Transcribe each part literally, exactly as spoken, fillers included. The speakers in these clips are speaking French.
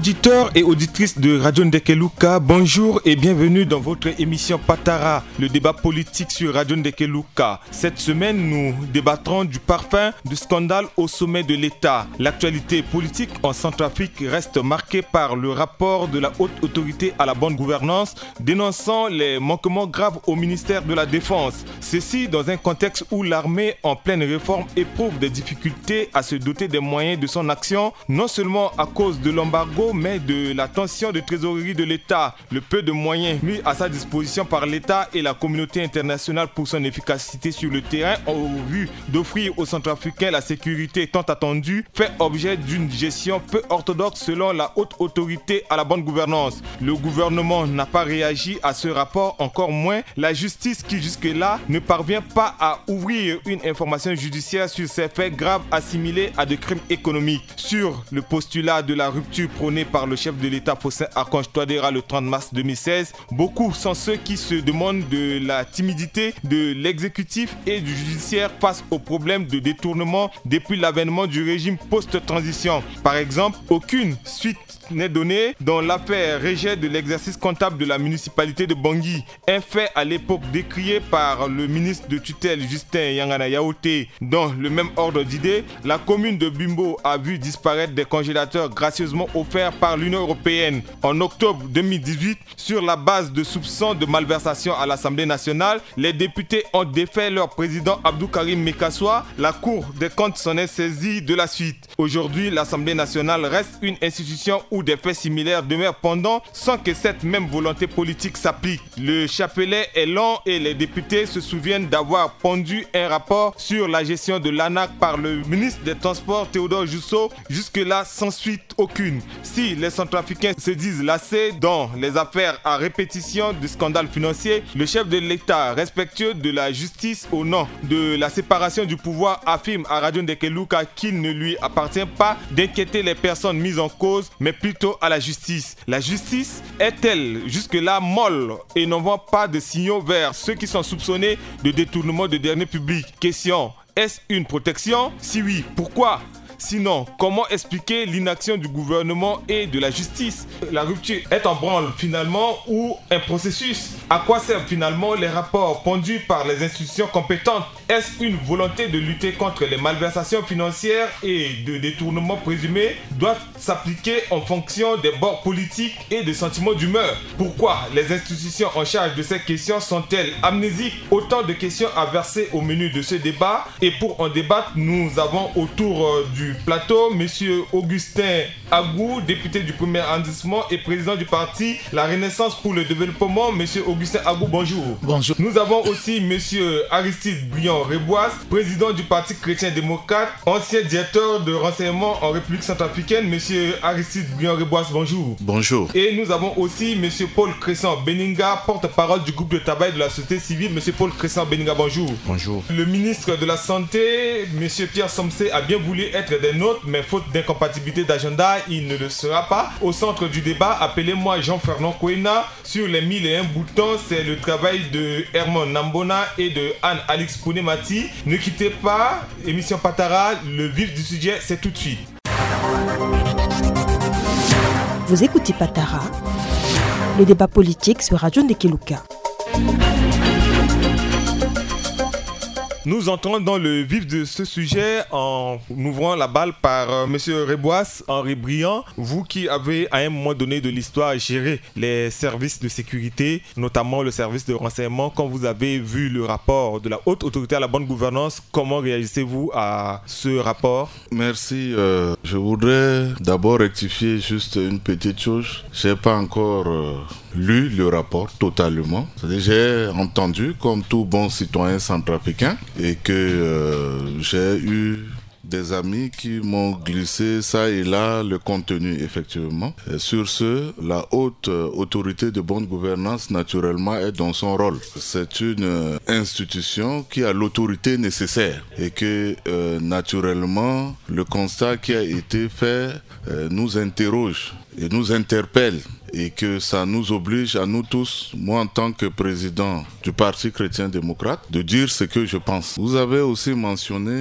Auditeurs et auditrices de Radio Ndekeluka, bonjour et bienvenue dans votre émission Patara, le débat politique sur Radio Ndekeluka. Cette semaine, nous débattrons du parfum du scandale au sommet de l'État. L'actualité politique en Centrafrique reste marquée par le rapport de la haute autorité à la bonne gouvernance, dénonçant les manquements graves au ministère de la Défense. Ceci dans un contexte où l'armée en pleine réforme éprouve des difficultés à se doter des moyens de son action, non seulement à cause de l'embargo, mais de la tension de trésorerie de l'État. Le peu de moyens mis à sa disposition par l'État et la communauté internationale pour son efficacité sur le terrain, au vu d'offrir aux Centrafricains la sécurité tant attendue, fait objet d'une gestion peu orthodoxe selon la haute autorité à la bonne gouvernance. Le gouvernement n'a pas réagi à ce rapport, encore moins la justice qui jusque-là ne parvient pas à ouvrir une information judiciaire sur ces faits graves assimilés à des crimes économiques. Sur le postulat de la rupture prônée par le chef de l'État Faustin Archange Touadéra le trente mars deux mille seize, beaucoup sont ceux qui se demandent de la timidité de l'exécutif et du judiciaire face aux problèmes de détournement depuis l'avènement du régime post-transition. Par exemple, aucune suite n'est donnée dans l'affaire rejet de l'exercice comptable de la municipalité de Bangui, un fait à l'époque décrié par le ministre de tutelle Justin Yangana Yaoté. Dans le même ordre d'idées, la commune de Bimbo a vu disparaître des congélateurs gracieusement offerts par l'Union européenne. En octobre deux mille dix-huit, sur la base de soupçons de malversation à l'Assemblée nationale, les députés ont défait leur président Abdou Karim Mekassoua. La Cour des comptes s'en est saisie de la suite. Aujourd'hui, l'Assemblée nationale reste une institution où des faits similaires demeurent pendants sans que cette même volonté politique s'applique. Le chapelet est long et les députés se souviennent d'avoir pondu un rapport sur la gestion de l'A N A C par le ministre des Transports Théodore Jusso, jusque-là sans suite aucune. Si les Centrafricains se disent lassés dans les affaires à répétition de scandales financiers, le chef de l'État, respectueux de la justice au nom de la séparation du pouvoir, affirme à Radio Ndekeluka qu'il ne lui appartient pas d'inquiéter les personnes mises en cause, mais plutôt à la justice. La justice est-elle jusque-là molle et n'envoie pas de signaux vers ceux qui sont soupçonnés de détournement de deniers publics? Question: est-ce une protection? Si oui, pourquoi? Sinon, comment expliquer l'inaction du gouvernement et de la justice? La rupture est en branle finalement ou un processus? À quoi servent finalement les rapports pondus par les institutions compétentes? Est-ce une volonté de lutter contre les malversations financières et de détournements présumés doit s'appliquer en fonction des bords politiques et des sentiments d'humeur? Pourquoi les institutions en charge de ces questions sont-elles amnésiques? Autant de questions à verser au menu de ce débat, et pour en débattre, nous avons autour euh, du plateau Monsieur Augustin Agou, député du premier arrondissement et président du parti La Renaissance pour le développement. Monsieur Augustin Agou, bonjour. Bonjour. Nous avons aussi Monsieur Aristide Briand-Reboise, président du parti chrétien-démocrate, ancien directeur de renseignement en République centrafricaine. Monsieur Aristide Briand-Reboise, bonjour. Bonjour. Et nous avons aussi Monsieur Paul Crescent Beninga, porte-parole du groupe de travail de la société civile. Monsieur Paul Crescent Beninga, bonjour. Bonjour. Le ministre de la Santé, Monsieur Pierre Somsé, a bien voulu être des nôtres, mais faute d'incompatibilité d'agenda, il ne le sera pas. Au centre du débat, appelez-moi Jean-Fernand Kouena. Sur les mille et un boutons, c'est le travail de Herman Nambona et de Anne-Alix Pounemati. Ne quittez pas, émission Patara, le vif du sujet, c'est tout de suite. Vous écoutez Patara, le débat politique sur Radio Ndekeluka. Nous entrons dans le vif de ce sujet en ouvrant la balle par euh, Monsieur Reboise, Henri Briand. Vous qui avez à un moment donné de l'histoire géré les services de sécurité, notamment le service de renseignement, quand vous avez vu le rapport de la haute autorité à la bonne gouvernance, comment réagissez-vous à ce rapport? Merci. Euh, je voudrais d'abord rectifier juste une petite chose. Je n'ai pas encore euh, lu le rapport totalement. C'est-à-dire, j'ai entendu, comme tout bon citoyen centrafricain, et que euh, j'ai eu des amis qui m'ont glissé ça et là le contenu effectivement. Et sur ce, la haute autorité de bonne gouvernance naturellement est dans son rôle. C'est une institution qui a l'autorité nécessaire et que euh, naturellement le constat qui a été fait euh, nous interroge et nous interpelle. Et que ça nous oblige à nous tous, moi en tant que président du Parti chrétien-démocrate, de dire ce que je pense. Vous avez aussi mentionné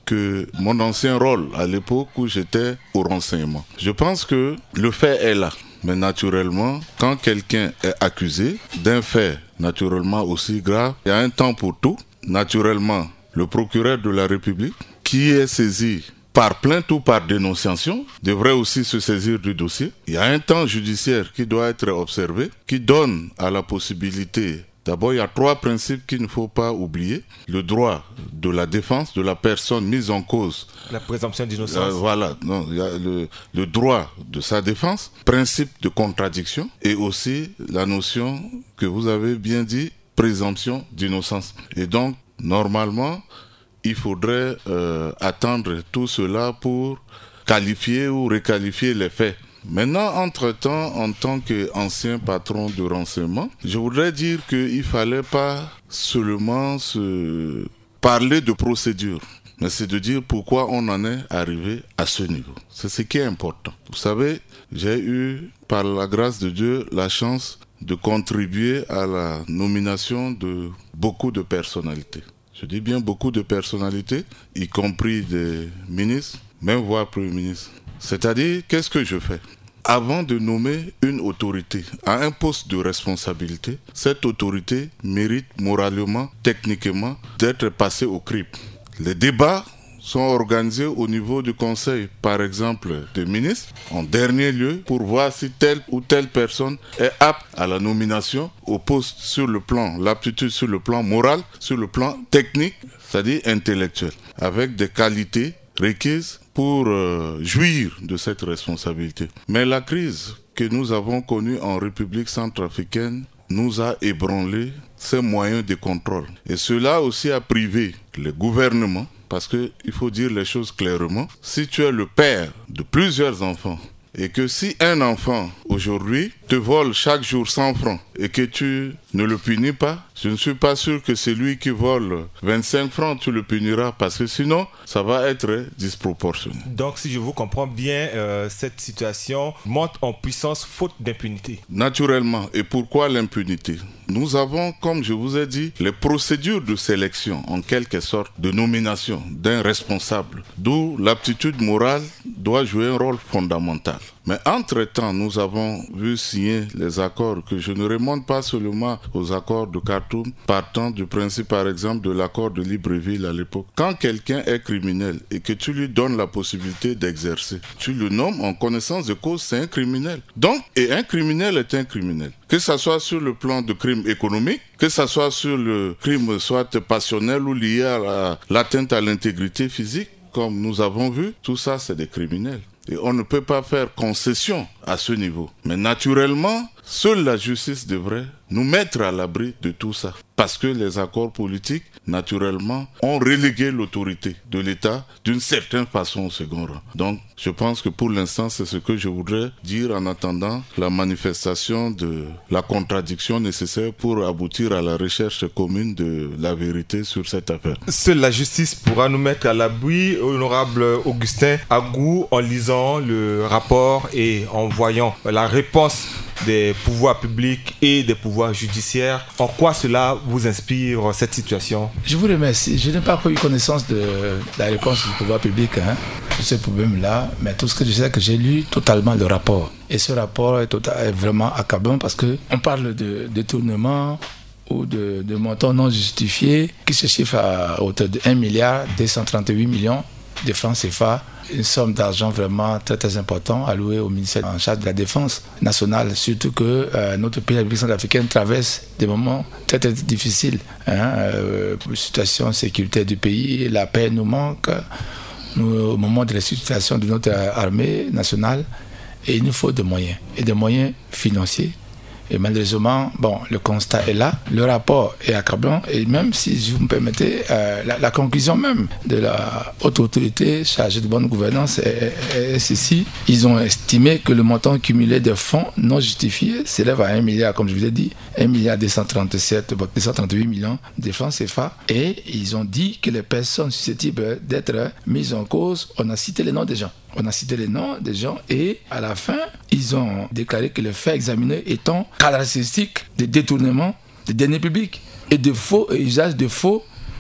que mon ancien rôle à l'époque où j'étais au renseignement. Je pense que le fait est là. Mais naturellement, quand quelqu'un est accusé d'un fait naturellement aussi grave, il y a un temps pour tout. Naturellement, le procureur de la République, qui est saisi par plainte ou par dénonciation, devrait aussi se saisir du dossier. Il y a un temps judiciaire qui doit être observé, qui donne à la possibilité. D'abord, il y a trois principes qu'il ne faut pas oublier. Le droit de la défense de la personne mise en cause. La présomption d'innocence. Euh, voilà, non, il y a le, le droit de sa défense, principe de contradiction et aussi la notion que vous avez bien dit, présomption d'innocence. Et donc, normalement, il faudrait euh, attendre tout cela pour qualifier ou requalifier les faits. Maintenant, entre-temps, en tant qu'ancien patron de renseignement, je voudrais dire qu'il ne fallait pas seulement se parler de procédure, mais c'est de dire pourquoi on en est arrivé à ce niveau. C'est ce qui est important. Vous savez, j'ai eu, par la grâce de Dieu, la chance de contribuer à la nomination de beaucoup de personnalités. Je dis bien beaucoup de personnalités, y compris des ministres, même voire premiers ministres. C'est-à-dire, qu'est-ce que je fais ? Avant de nommer une autorité à un poste de responsabilité, cette autorité mérite moralement, techniquement, d'être passée au crible. Les débats sont organisés au niveau du conseil, par exemple, des ministres, en dernier lieu, pour voir si telle ou telle personne est apte à la nomination au poste sur le plan, l'aptitude sur le plan moral, sur le plan technique, c'est-à-dire intellectuel, avec des qualités requises pour euh, jouir de cette responsabilité. Mais la crise que nous avons connue en République centrafricaine nous a ébranlé ces moyens de contrôle. Et cela aussi a privé les gouvernements, parce qu'il faut dire les choses clairement, si tu es le père de plusieurs enfants, et que si un enfant, aujourd'hui, te vole chaque jour cent francs et que tu ne le punis pas, je ne suis pas sûr que celui qui vole vingt-cinq francs, tu le puniras parce que sinon, ça va être disproportionné. Donc, si je vous comprends bien, euh, cette situation monte en puissance faute d'impunité. Naturellement. Et pourquoi l'impunité ? Nous avons, comme je vous ai dit, les procédures de sélection, en quelque sorte, de nomination d'un responsable, d'où l'aptitude morale doit jouer un rôle fondamental. Mais entre-temps, nous avons vu signer les accords que je ne remonte pas seulement aux accords de Khartoum, partant du principe, par exemple, de l'accord de Libreville à l'époque. Quand quelqu'un est criminel et que tu lui donnes la possibilité d'exercer, tu le nommes en connaissance de cause, c'est un criminel. Donc, et un criminel est un criminel. Que ça soit sur le plan de crime économique, que ça soit sur le crime soit passionnel ou lié à la, l'atteinte à l'intégrité physique, comme nous avons vu, tout ça, c'est des criminels. Et on ne peut pas faire concession à ce niveau. Mais naturellement, seule la justice devrait nous mettre à l'abri de tout ça. Parce que les accords politiques, naturellement, ont relégué l'autorité de l'État d'une certaine façon au second rang. Donc, je pense que pour l'instant, c'est ce que je voudrais dire en attendant la manifestation de la contradiction nécessaire pour aboutir à la recherche commune de la vérité sur cette affaire. Seule la justice pourra nous mettre à l'abri, honorable Augustin Agou, en lisant le rapport et en voyant la réponse des pouvoirs publics et des pouvoirs judiciaires. En quoi cela vous inspire, cette situation ? Je vous remercie. Je n'ai pas eu connaissance de la réponse du pouvoir public hein, sur ce problème-là, mais tout ce que je sais, c'est que j'ai lu totalement le rapport. Et ce rapport est, total, est vraiment accablant parce qu'on parle de détournement ou de, de montants non justifiés qui se chiffrent à hauteur de un milliard deux cent trente-huit millions de francs C F A. Une somme d'argent vraiment très très importante allouée au ministère en charge de la défense nationale, surtout que euh, notre pays, la République centrafricaine, traverse des moments très très difficiles. Hein, euh, pour la situation sécuritaire du pays, la paix nous manque, nous, au moment de la situation de notre armée nationale, et il nous faut des moyens, et des moyens financiers. Et malheureusement, bon, le constat est là, le rapport est accablant, et même si vous me permettez, euh, la, la conclusion même de la haute autorité chargée de bonne gouvernance est, est, est ceci. Ils ont estimé que le montant cumulé de fonds non justifiés s'élève à un milliard, comme je vous ai dit, un milliard deux cent trente-sept, deux cent trente-huit millions de francs C F A, et ils ont dit que les personnes susceptibles d'être mises en cause, on a cité les noms des gens. On a cité les noms des gens et à la fin, ils ont déclaré que les faits examinés étant caractéristiques de détournement des deniers publics et de faux et usage de faux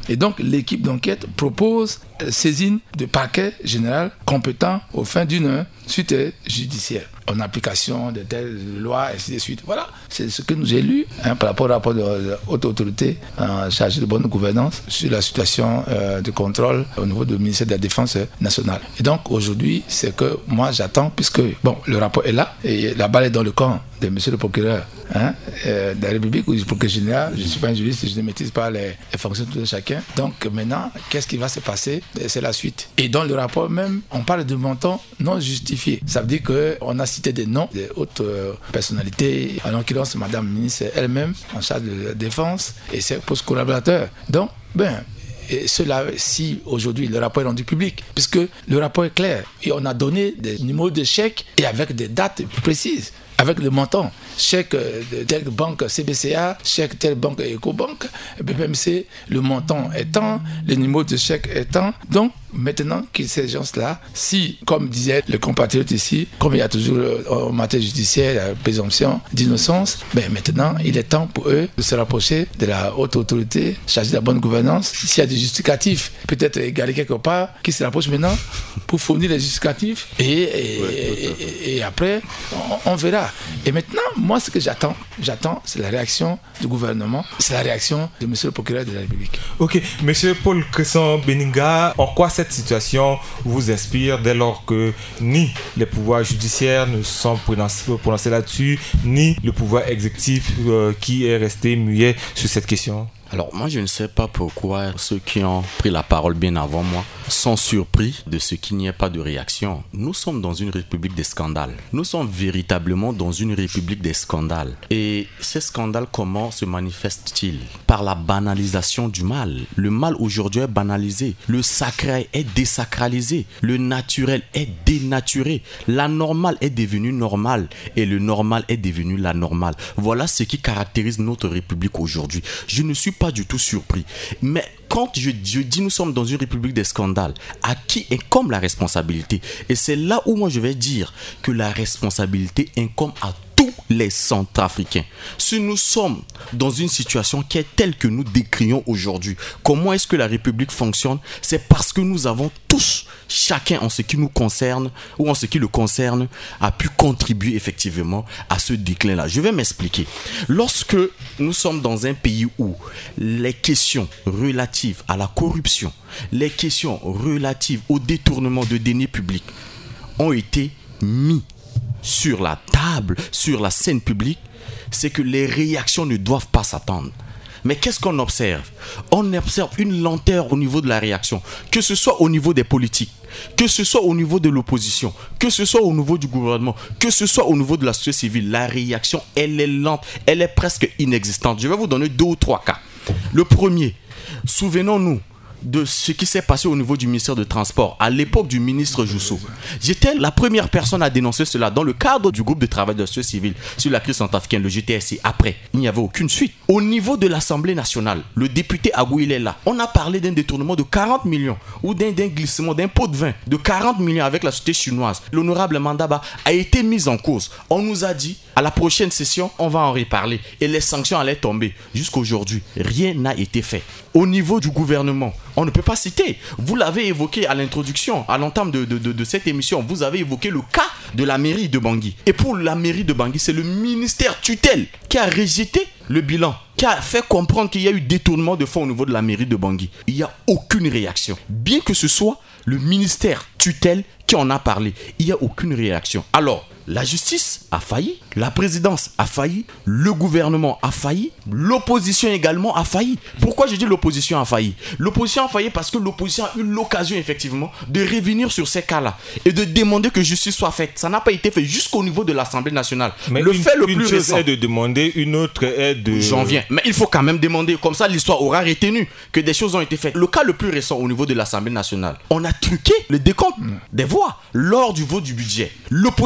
Et donc, l'équipe d'enquête propose saisine de parquet général compétent aux fins d'une suite judiciaire en application de telles lois, ainsi de suite. Voilà, c'est ce que nous j'ai lu hein, par rapport au rapport de, de haute autorité en charge de bonne gouvernance sur la situation euh, de contrôle au niveau du ministère de la Défense nationale. Et donc aujourd'hui, c'est que moi j'attends, puisque bon, le rapport est là et la balle est dans le camp de monsieur le procureur hein, euh, de la République ou du procureur général. Je ne suis pas un juriste, je ne maîtrise pas les, les fonctions de chacun. Donc maintenant, qu'est-ce qui va se passer? C'est la suite. Et dans le rapport même, on parle de montants non justifiés. Ça veut dire qu'on a cité des noms des hautes euh, personnalités, en l'occurrence Madame la ministre elle-même en charge de la défense et ses postes collaborateurs. Donc, ben, et cela, si aujourd'hui le rapport est rendu public, puisque le rapport est clair et on a donné des numéros de chèques et avec des dates précises, avec le montant, chèque de telle banque C B C A, chèque telle banque Ecobank, B P M C, le montant est tant, le numéro de chèque est tant. Donc, maintenant que ces gens-là, si, comme disait le compatriote ici, comme il y a toujours en matière judiciaire la présomption d'innocence, ben maintenant, il est temps pour eux de se rapprocher de la haute autorité chargée de la bonne gouvernance. S'il y a des justificatifs, peut-être égarés quelque part, qui se rapprochent maintenant pour fournir les justificatifs et, et, ouais, et, et, et après, on, on verra. Et maintenant, moi, ce que j'attends, j'attends, c'est la réaction du gouvernement, c'est la réaction de monsieur le procureur de la République. Ok, monsieur Paul Cresson Beninga, en quoi cette situation vous inspire dès lors que ni les pouvoirs judiciaires ne sont prononcés là-dessus, ni le pouvoir exécutif euh, qui est resté muet sur cette question? Alors moi je ne sais pas pourquoi ceux qui ont pris la parole bien avant moi sont surpris de ce qu'il n'y ait pas de réaction. Nous sommes dans une république des scandales. Nous sommes véritablement dans une république des scandales. Et ces scandales, comment se manifestent-ils? Par la banalisation du mal. Le mal aujourd'hui est banalisé. Le sacré est désacralisé. Le naturel est dénaturé. L'anormal est devenu normal. Et le normal est devenu l'anormal. Voilà ce qui caractérise notre république aujourd'hui. Je ne suis pas du tout surpris. Mais quand je, je dis nous sommes dans une république des scandales, à qui incombe la responsabilité? Et c'est là où moi je vais dire que la responsabilité incombe à tous les Centrafricains. Si nous sommes dans une situation qui est telle que nous décrions aujourd'hui, comment est-ce que la République fonctionne? C'est parce que nous avons tous, chacun en ce qui nous concerne ou en ce qui le concerne, a pu contribuer effectivement à ce déclin-là. Je vais m'expliquer. Lorsque nous sommes dans un pays où les questions relatives à la corruption, les questions relatives au détournement de deniers publics ont été mis sur la table, sur la scène publique, c'est que les réactions ne doivent pas s'attendre. Mais qu'est-ce qu'on observe? On observe une lenteur au niveau de la réaction, que ce soit au niveau des politiques, que ce soit au niveau de l'opposition, que ce soit au niveau du gouvernement, que ce soit au niveau de la société civile. La réaction, elle est lente, elle est presque inexistante. Je vais vous donner deux ou trois cas. Le premier, souvenons-nous de ce qui s'est passé au niveau du ministère de Transport à l'époque du ministre Jousso. J'étais la première personne à dénoncer cela dans le cadre du groupe de travail de la société civile sur la crise centrafricaine, le G T S C. Après, il n'y avait aucune suite. Au niveau de l'Assemblée nationale, le député Agou, il est là. On a parlé d'un détournement de quarante millions ou d'un, d'un glissement, d'un pot de vin de quarante millions avec la société chinoise. L'honorable Mandaba a été mis en cause. On nous a dit, à la prochaine session, on va en reparler. Et les sanctions allaient tomber. Jusqu'aujourd'hui, rien n'a été fait. Au niveau du gouvernement, on ne peut pas citer. Vous l'avez évoqué à l'introduction, à l'entame de, de, de, de cette émission. Vous avez évoqué le cas de la mairie de Bangui. Et pour la mairie de Bangui, c'est le ministère tutelle qui a rejeté le bilan, qui a fait comprendre qu'il y a eu détournement de fonds au niveau de la mairie de Bangui. Il n'y a aucune réaction. Bien que ce soit le ministère tutelle qui en a parlé, il n'y a aucune réaction. Alors, la justice a failli, la présidence a failli, le gouvernement a failli, l'opposition également a failli. Pourquoi je dis l'opposition a failli? L'opposition a failli parce que l'opposition a eu l'occasion effectivement de revenir sur ces cas-là et de demander que justice soit faite. Ça n'a pas été fait jusqu'au niveau de l'Assemblée nationale. Mais le une, fait le une plus chose récent est de demander, une autre est de... J'en viens. Mais il faut quand même demander. Comme ça, l'histoire aura retenu que des choses ont été faites. Le cas le plus récent au niveau de l'Assemblée nationale, on a truqué le décompte des voix lors du vote du budget. L'opposition a été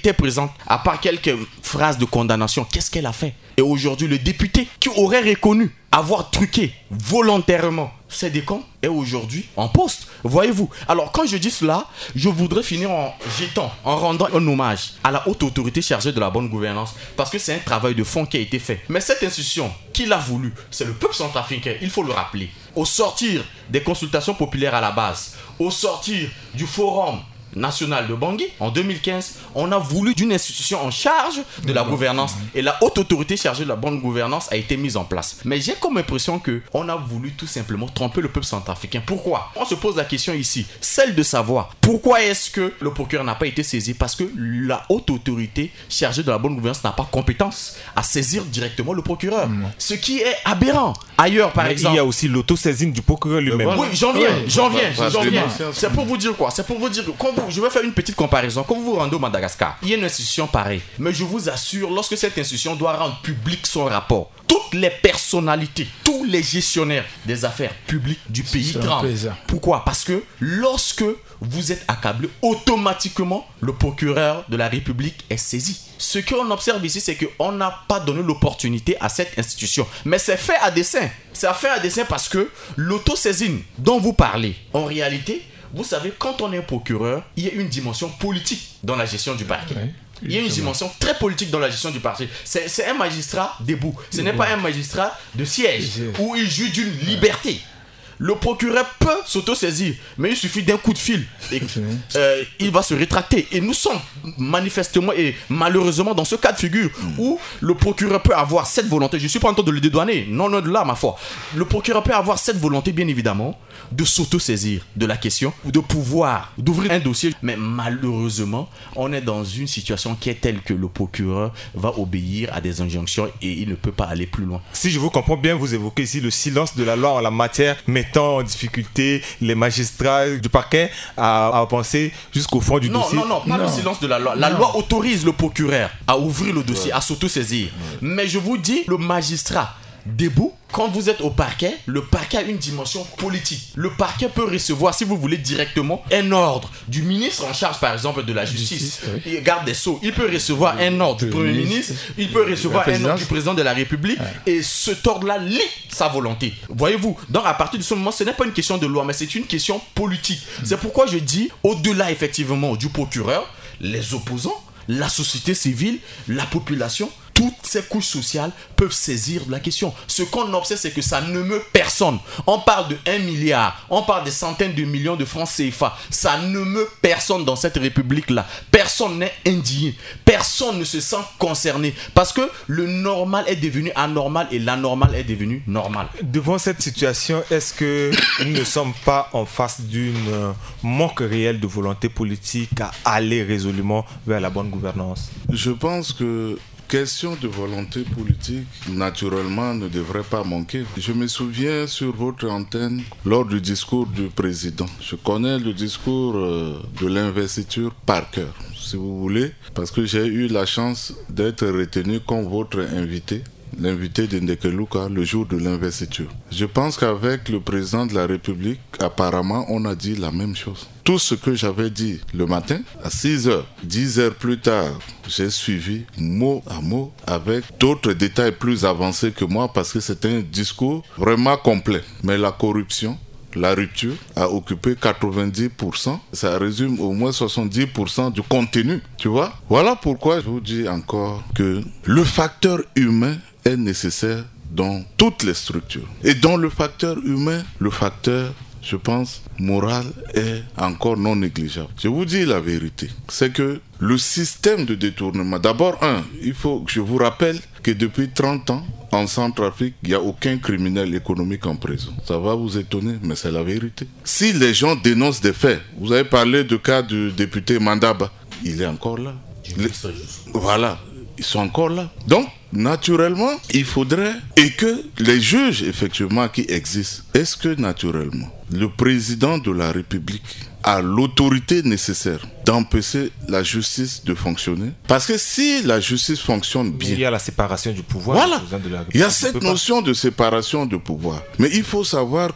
était présente, à part quelques phrases de condamnation, qu'est-ce qu'elle a fait? Et aujourd'hui, le député qui aurait reconnu avoir truqué volontairement ces décomptes est aujourd'hui en poste. Voyez-vous. Alors, quand je dis cela, je voudrais finir en jetant, en rendant un hommage à la haute autorité chargée de la bonne gouvernance, parce que c'est un travail de fond qui a été fait. Mais cette institution, qui l'a voulu? C'est le peuple centrafricain, il faut le rappeler. Au sortir des consultations populaires à la base, au sortir du forum national de Bangui en deux mille quinze, on a voulu d'une institution en charge de la gouvernance et la haute autorité chargée de la bonne gouvernance a été mise en place. Mais j'ai comme impression que on a voulu tout simplement tromper le peuple centrafricain. Pourquoi? On se pose la question ici, celle de savoir pourquoi est-ce que le procureur n'a pas été saisi? Parce que la haute autorité chargée de la bonne gouvernance n'a pas compétence à saisir directement le procureur, mmh. ce qui est aberrant. Ailleurs, par Mais exemple, il y a aussi l'autosaisine du procureur lui-même. Oui, j'en viens, oui, j'en viens, va, j'en va, viens. va, C'est pour vous dire quoi? C'est pour vous dire que quand vous, je vais faire une petite comparaison. Quand vous vous rendez au Madagascar, il y a une institution pareille. Mais je vous assure, lorsque cette institution doit rendre public son rapport, toutes les personnalités, tous les gestionnaires des affaires publiques du pays tremblent. Pourquoi? Parce que lorsque vous êtes accablé, automatiquement, le procureur de la République est saisi. Ce qu'on observe ici, c'est qu'on n'a pas donné l'opportunité à cette institution. Mais c'est fait à dessein. C'est fait à dessein parce que l'autosaisine dont vous parlez, en réalité, vous savez, quand on est procureur, il y a une dimension politique dans la gestion du parquet. Oui, il y a une dimension très politique dans la gestion du parquet. C'est, c'est un magistrat debout. Ce n'est pas un magistrat de siège où il joue d'une liberté. Le procureur peut s'autosaisir, mais il suffit d'un coup de fil et euh, il va se rétracter. Et nous sommes manifestement et malheureusement dans ce cas de figure où le procureur peut avoir cette volonté. Je ne suis pas en train de le dédouaner, non, non, de là, ma foi. Le procureur peut avoir cette volonté, bien évidemment, de s'autosaisir de la question, de pouvoir, d'ouvrir un dossier. Mais malheureusement, on est dans une situation qui est telle que le procureur va obéir à des injonctions et il ne peut pas aller plus loin. Si je vous comprends bien, vous évoquez ici le silence de la loi en la matière, mettant en difficulté les magistrats du parquet à, à penser jusqu'au fond du non, dossier. Non, non, pas non. le silence de la loi. La non. loi autorise le procureur à ouvrir le dossier, ouais. à s'autosaisir. Ouais. Mais je vous dis, le magistrat debout, quand vous êtes au parquet, le parquet a une dimension politique. Le parquet peut recevoir, si vous voulez, directement un ordre du ministre en charge, par exemple, de la justice, justice oui. garde des Sceaux. Il peut recevoir un ordre du Premier ministre, il peut recevoir un ordre du président de la République, ouais. et cet ordre-là lie sa volonté. Voyez-vous, donc à partir de ce moment, ce n'est pas une question de loi, mais c'est une question politique. Mmh. C'est pourquoi je dis, au-delà effectivement du procureur, les opposants, la société civile, la population, toutes ces couches sociales peuvent saisir de la question. Ce qu'on observe, c'est que ça ne meut personne. On parle de un milliard, on parle de centaines de millions de francs C F A. Ça ne meut personne dans cette république-là. Personne n'est indigné. Personne ne se sent concerné. Parce que le normal est devenu anormal et l'anormal est devenu normal. Devant cette situation, est-ce que nous ne sommes pas en face d'une euh, manque réel de volonté politique à aller résolument vers la bonne gouvernance? Je pense que question de volonté politique, naturellement, ne devrait pas manquer. Je me souviens sur votre antenne, lors du discours du président. Je connais le discours euh, de l'investiture par cœur, si vous voulez, parce que j'ai eu la chance d'être retenu comme votre invité. L'invité de Ndekeluka le jour de l'investiture. Je pense qu'avec le président de la République, apparemment, on a dit la même chose. Tout ce que j'avais dit le matin, à six heures, dix heures plus tard, j'ai suivi mot à mot avec d'autres détails plus avancés que moi parce que c'était un discours vraiment complet. Mais la corruption, la rupture a occupé quatre-vingt-dix pour cent. Ça résume au moins soixante-dix pour cent du contenu, tu vois. Voilà pourquoi je vous dis encore que le facteur humain est nécessaire dans toutes les structures. Et dans le facteur humain, le facteur, je pense, moral est encore non négligeable. Je vous dis la vérité, c'est que le système de détournement, d'abord, un, il faut que je vous rappelle que depuis trente ans, en Centrafrique, il n'y a aucun criminel économique en prison. Ça va vous étonner, mais c'est la vérité. Si les gens dénoncent des faits, vous avez parlé du cas du député Mandaba, il est encore là. Les... Voilà, ils sont encore là. Donc, naturellement, il faudrait, et que les juges, effectivement, qui existent, est-ce que, naturellement, le président de la République a l'autorité nécessaire d'empêcher la justice de fonctionner? Parce que si la justice fonctionne bien... Il y a la séparation du pouvoir. Voilà, il y a cette notion de séparation de pouvoir. Mais il faut savoir que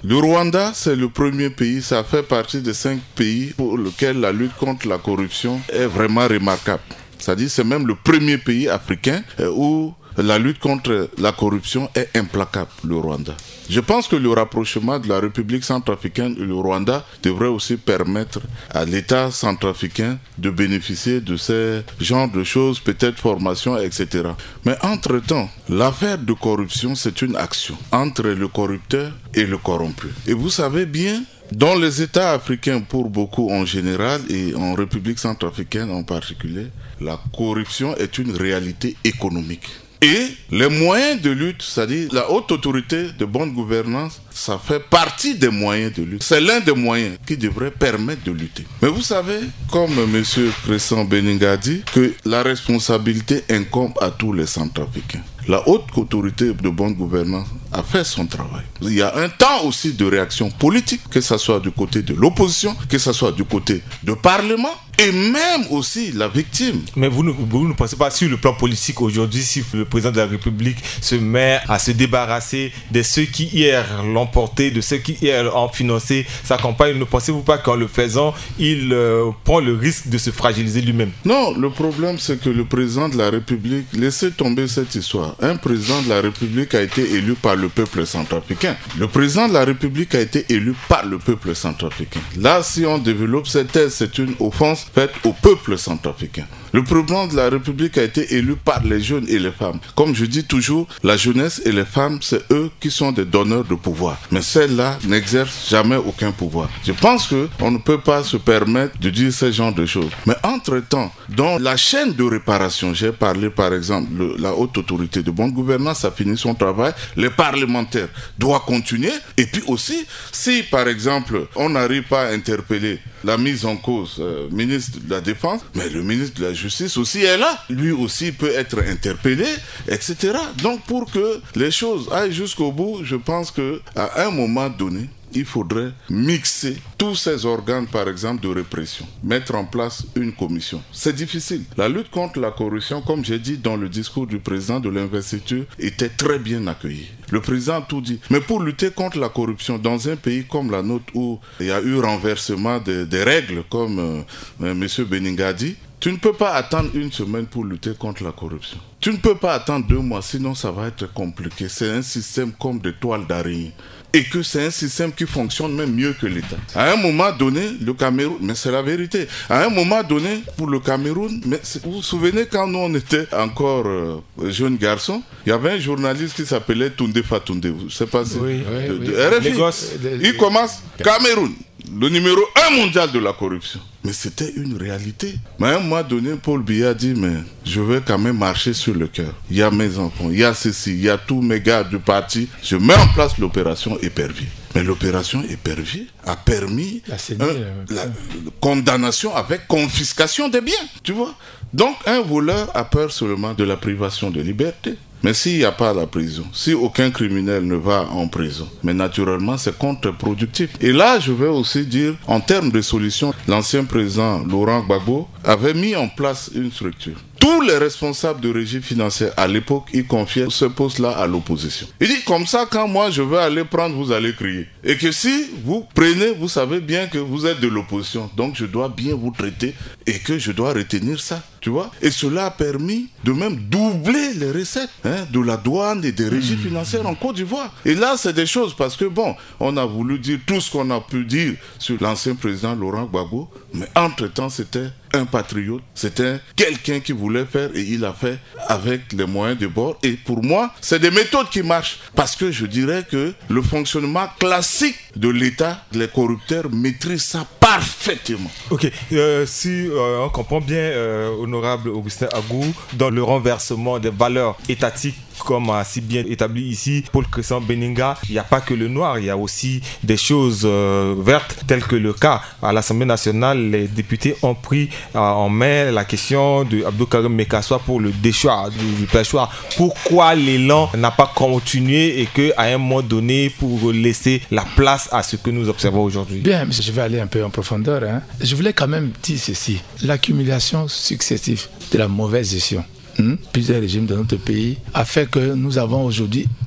Le Rwanda, c'est le premier pays, ça fait partie des cinq pays pour lesquels la lutte contre la corruption est vraiment remarquable. C'est-à-dire c'est même le premier pays africain où la lutte contre la corruption est implacable, le Rwanda. Je pense que le rapprochement de la République centrafricaine et le Rwanda devrait aussi permettre à l'État centrafricain de bénéficier de ces genres de choses, peut-être formation, et cetera. Mais entre-temps, l'affaire de corruption, c'est une action entre le corrupteur et le corrompu. Et vous savez bien, dans les États africains, pour beaucoup en général, et en République centrafricaine en particulier, la corruption est une réalité économique. Et les moyens de lutte, c'est-à-dire la haute autorité de bonne gouvernance, ça fait partie des moyens de lutte. C'est l'un des moyens qui devrait permettre de lutter. Mais vous savez, comme M. Crescent Beninga dit, que la responsabilité incombe à tous les Centrafricains. La haute autorité de bonne gouvernance a fait son travail. Il y a un temps aussi de réaction politique, que ce soit du côté de l'opposition, que ce soit du côté du Parlement, et même aussi la victime. Mais vous ne, vous ne pensez pas sur le plan politique aujourd'hui, si le président de la République se met à se débarrasser de ceux qui hier l'ont porté, de ceux qui hier ont financé sa campagne, ne pensez-vous pas qu'en le faisant, il euh, prend le risque de se fragiliser lui-même? Non, le problème c'est que le président de la République, laissez tomber cette histoire. Un président de la République a été élu par le peuple centrafricain. Le président de la République a été élu par le peuple centrafricain. Là, si on développe cette thèse, c'est une offense faite au peuple centrafricain. Le président de la République a été élu par les jeunes et les femmes. Comme je dis toujours, la jeunesse et les femmes, c'est eux qui sont des donneurs de pouvoir. Mais celles-là n'exercent jamais aucun pouvoir. Je pense qu'on ne peut pas se permettre de dire ce genre de choses. Mais entre-temps, dans la chaîne de réparation, j'ai parlé par exemple, de la haute autorité de bonne gouvernance a fini son travail, les parlementaires doivent continuer. Et puis aussi, si par exemple, on n'arrive pas à interpeller la mise en cause euh, ministre de la Défense, mais le ministre de la Justice aussi est là. Lui aussi peut être interpellé, et cetera. Donc pour que les choses aillent jusqu'au bout, je pense qu'à un moment donné, il faudrait mixer tous ces organes, par exemple, de répression. Mettre en place une commission. C'est difficile. La lutte contre la corruption, comme j'ai dit dans le discours du président de l'investiture, était très bien accueillie. Le président a tout dit. Mais pour lutter contre la corruption, dans un pays comme la nôtre, où il y a eu renversement des, des règles, comme euh, M. Beninga dit, tu ne peux pas attendre une semaine pour lutter contre la corruption. Tu ne peux pas attendre deux mois, sinon ça va être compliqué. C'est un système comme des toiles d'araignée. Et que c'est un système qui fonctionne même mieux que l'État. À un moment donné, le Cameroun, mais c'est la vérité, à un moment donné, pour le Cameroun, mais vous vous souvenez quand nous on était encore euh, jeunes garçons, il y avait un journaliste qui s'appelait Toundé Fatoundé, vous ne savez pas si... Oui, de, oui, de oui. R F I. Les gosses, les... Il commence, Cameroun, le numéro un mondial de la corruption. Mais c'était une réalité. Mais à un moment donné, Paul Biya a dit, mais je vais quand même marcher sur le cœur. Il y a mes enfants, il y a ceci, il y a tous mes gars du parti. Je mets en place l'opération Épervier. Mais l'opération Épervier a permis la, un, la condamnation avec confiscation des biens, tu vois. Donc un voleur a peur seulement de la privation de liberté. Mais s'il n'y a pas la prison, si aucun criminel ne va en prison, mais naturellement c'est contre-productif. Et là, je vais aussi dire, en termes de solutions, l'ancien président Laurent Gbagbo avait mis en place une structure. Tous les responsables de régie financière à l'époque, ils confiaient ce poste-là à l'opposition. Il dit, comme ça, quand moi je vais aller prendre, vous allez crier. Et que si vous prenez, vous savez bien que vous êtes de l'opposition. Donc je dois bien vous traiter et que je dois retenir ça. Tu vois? Et cela a permis de même doubler les recettes hein, de la douane et des régies mmh. financières en Côte d'Ivoire. Et là, c'est des choses parce que, bon, on a voulu dire tout ce qu'on a pu dire sur l'ancien président Laurent Gbagbo, mais entre-temps, c'était un patriote, c'était quelqu'un qui voulait faire et il a fait avec les moyens de bord. Et pour moi, c'est des méthodes qui marchent parce que je dirais que le fonctionnement classique de l'État, les corrupteurs maîtrisent ça parfaitement. Ok, euh, si euh, on comprend bien, euh, honorable Augustin Agou, dans le renversement des valeurs étatiques, comme a si bien établi ici Paul Crescent Beninga, il n'y a pas que le noir, il y a aussi des choses euh, vertes, telles que le cas à l'Assemblée nationale, les députés ont pris euh, en main la question de Abdou Karim Mekassoua pour le déchoir, du, du pêchoir. Pourquoi l'élan n'a pas continué et qu'à un moment donné, pour laisser la place à ce que nous observons aujourd'hui? Bien, je vais aller un peu en profondeur. Hein. Je voulais quand même dire ceci. L'accumulation successive de la mauvaise gestion, Hum, plusieurs régimes dans notre pays a fait que nous avons aujourd'hui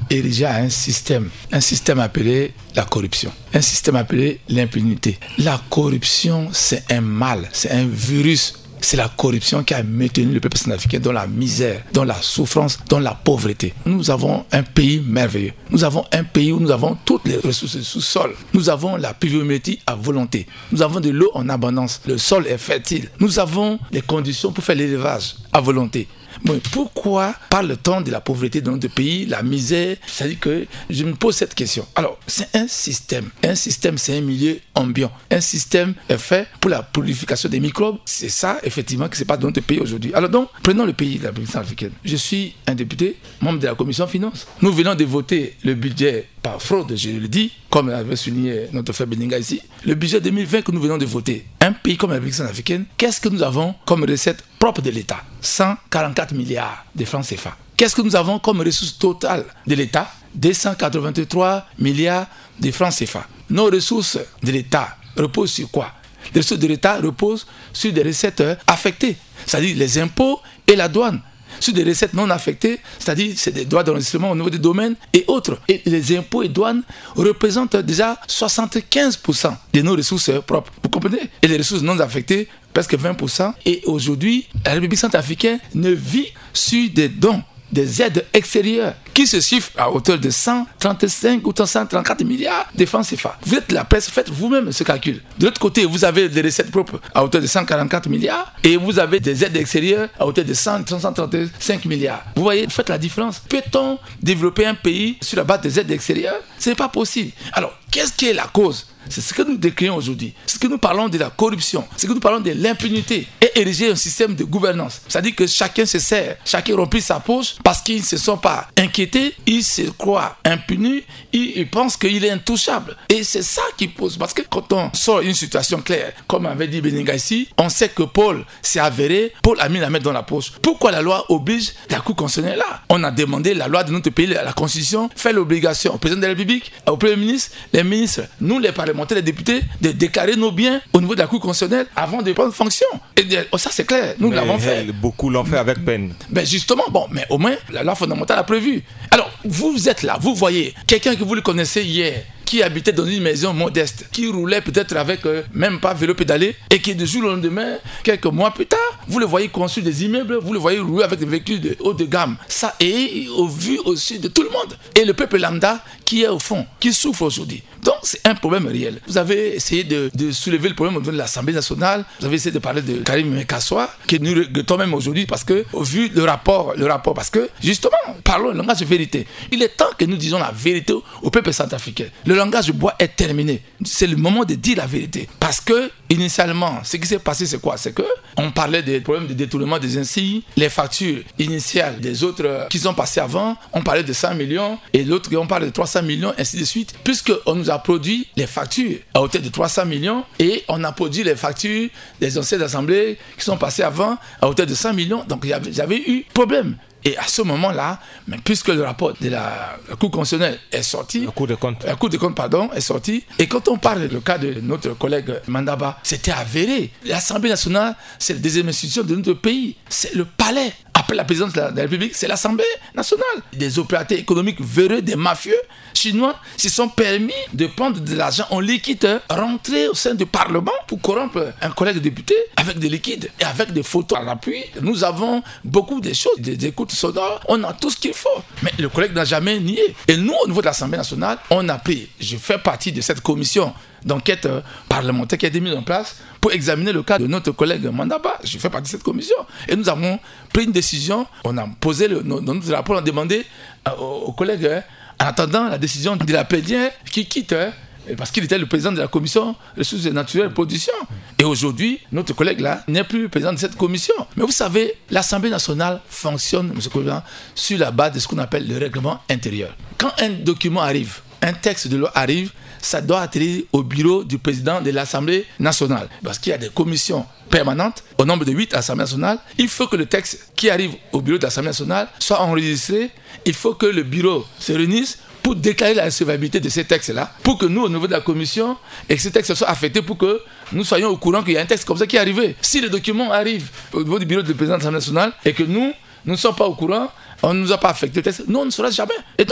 érigé à un système, un système appelé la corruption, un système appelé l'impunité. La corruption, c'est un mal, c'est un virus. C'est la corruption qui a maintenu le peuple centrafricain dans la misère, dans la souffrance, dans la pauvreté. Nous avons un pays merveilleux. Nous avons un pays où nous avons toutes les ressources du sous-sol. Nous avons la pluviométrie à volonté. Nous avons de l'eau en abondance. Le sol est fertile. Nous avons les conditions pour faire l'élevage à volonté. Mais pourquoi parle-t-on de la pauvreté dans notre pays, la misère? C'est-à-dire que je me pose cette question. Alors, c'est un système. Un système, c'est un milieu ambiant. Un système est fait pour la purification des microbes. C'est ça, effectivement, qui se passe dans notre pays aujourd'hui. Alors donc, prenons le pays de la République centrafricaine. Je suis un député, membre de la commission finances. Nous venons de voter le budget par fraude, je le dis, comme l'avait souligné notre frère Beninga ici. Le budget deux mille vingt que nous venons de voter. Un pays comme la République centrafricaine, qu'est-ce que nous avons comme recette propre de l'État? cent quarante-quatre milliards de francs C F A. Qu'est-ce que nous avons comme ressources totales de l'État? deux cent quatre-vingt-trois milliards de francs C F A. Nos ressources de l'État reposent sur quoi? Les ressources de l'État reposent sur des recettes affectées, c'est-à-dire les impôts et la douane. Sur des recettes non affectées, c'est-à-dire c'est des droits d'enregistrement au niveau des domaines et autres. Et les impôts et douanes représentent déjà soixante-quinze pour cent de nos ressources propres. Vous comprenez? Et les ressources non affectées, presque vingt pour cent. Et aujourd'hui, la République centrafricaine ne vit sur des dons, des aides extérieures qui se chiffrent à hauteur de cent trente-cinq ou cent trente-quatre milliards de francs C F A. Vous êtes la presse, faites vous-même ce calcul. De l'autre côté, vous avez des recettes propres à hauteur de cent quarante-quatre milliards et vous avez des aides extérieures à hauteur de cent trente-cinq milliards. Vous voyez, faites la différence. Peut-on développer un pays sur la base des aides extérieures? Ce n'est pas possible. Alors, qu'est-ce qui est la cause? C'est ce que nous décrions aujourd'hui. C'est ce que nous parlons de la corruption. C'est ce que nous parlons de l'impunité. Et ériger un système de gouvernance. C'est-à-dire que chacun se sert, chacun remplit sa poche parce qu'ils ne se sont pas inquiétés, ils se croient impunis, ils, ils pensent qu'il est intouchable. Et c'est ça qui pose. Parce que quand on sort une situation claire, comme avait dit Beninga ici, on sait que Paul s'est avéré, Paul a mis la main dans la poche. Pourquoi la loi oblige la Cour constitutionnelle là? On a demandé, la loi de notre pays, la Constitution, fait l'obligation au président de la République, au Premier ministre, les ministres, nous les parlementaires, les députés, de déclarer nos biens au niveau de la Cour constitutionnelle avant de prendre fonction. Et de, oh, ça c'est clair, nous mais l'avons fait. Beaucoup l'ont fait avec peine. Ben justement, bon, mais au moins la loi fondamentale a prévu. Alors, vous êtes là, vous voyez, quelqu'un que vous le connaissez hier, qui habitait dans une maison modeste, qui roulait peut-être avec euh, même pas vélo pédalé, et qui de jour au lendemain, quelques mois plus tard, vous le voyez construire des immeubles, vous le voyez rouler avec des véhicules de haut de gamme. Ça est au vu aussi de tout le monde. Et le peuple lambda qui est au fond, qui souffre aujourd'hui. Donc c'est un problème réel. Vous avez essayé de, de soulever le problème au niveau de l'Assemblée nationale, vous avez essayé de parler de Karim Mekassoua, qui nous regrettons même aujourd'hui parce que, au vu le rapport, le rapport, parce que justement, parlons le langage de vérité. Il est temps que nous disions la vérité au peuple centrafricain. Le langage de bois est terminé. C'est le moment de dire la vérité. Parce que, initialement, ce qui s'est passé, c'est quoi? C'est que on parlait des problèmes de détournement des insignes, les factures initiales des autres qui sont passées avant, on parlait de cent millions, et l'autre, on parle de trois cents millions, ainsi de suite, puisqu'on nous a produit les factures à hauteur de trois cents millions, et on a produit les factures des anciennes assemblées qui sont passées avant à hauteur de cent millions. Donc, il y avait, j'avais eu problème. Et à ce moment-là, mais puisque le rapport de la, la Cour constitutionnelle est sorti, la Cour des comptes, la Cour des comptes pardon, est sortie, et quand on parle du cas de notre collègue Mandaba, c'était avéré. L'Assemblée nationale, c'est la deuxième institution de notre pays. C'est le palais. Après la présidence de la, de la République, c'est l'Assemblée nationale. Des opérateurs économiques véreux, des mafieux chinois, se sont permis de prendre de l'argent en liquide, rentrer au sein du Parlement pour corrompre un collègue député avec des liquides et avec des photos à l'appui. Nous avons beaucoup de choses, des écoutes sonores, on a tout ce qu'il faut. Mais le collègue n'a jamais nié. Et nous, au niveau de l'Assemblée nationale, on a pris, je fais partie de cette commission d'enquête parlementaire qui a été mise en place pour examiner le cas de notre collègue Mandaba. Je fais partie de cette commission. Et nous avons pris une décision. On a posé le, dans notre rapport, on a demandé aux, aux collègues, hein, en attendant la décision de la plénière qui quitte, hein, parce qu'il était le président de la commission ressources naturelles et production. Et aujourd'hui, notre collègue là n'est plus président de cette commission. Mais vous savez, l'Assemblée nationale fonctionne, M. Président, sur la base de ce qu'on appelle le règlement intérieur. Quand un document arrive, un texte de loi arrive, ça doit atterrir au bureau du président de l'Assemblée nationale. Parce qu'il y a des commissions permanentes, au nombre de huit à l'Assemblée nationale. Il faut que le texte qui arrive au bureau de l'Assemblée nationale soit enregistré. Il faut que le bureau se réunisse pour déclarer la recevabilité de ces textes-là, pour que nous, au niveau de la commission, et que ces textes soient affectés pour que nous soyons au courant qu'il y a un texte comme ça qui est arrivé. Si le document arrive au niveau du bureau du président de l'Assemblée nationale et que nous, nous ne sommes pas au courant, on ne nous a pas affecté le texte, nous, on ne saura jamais. Et donc,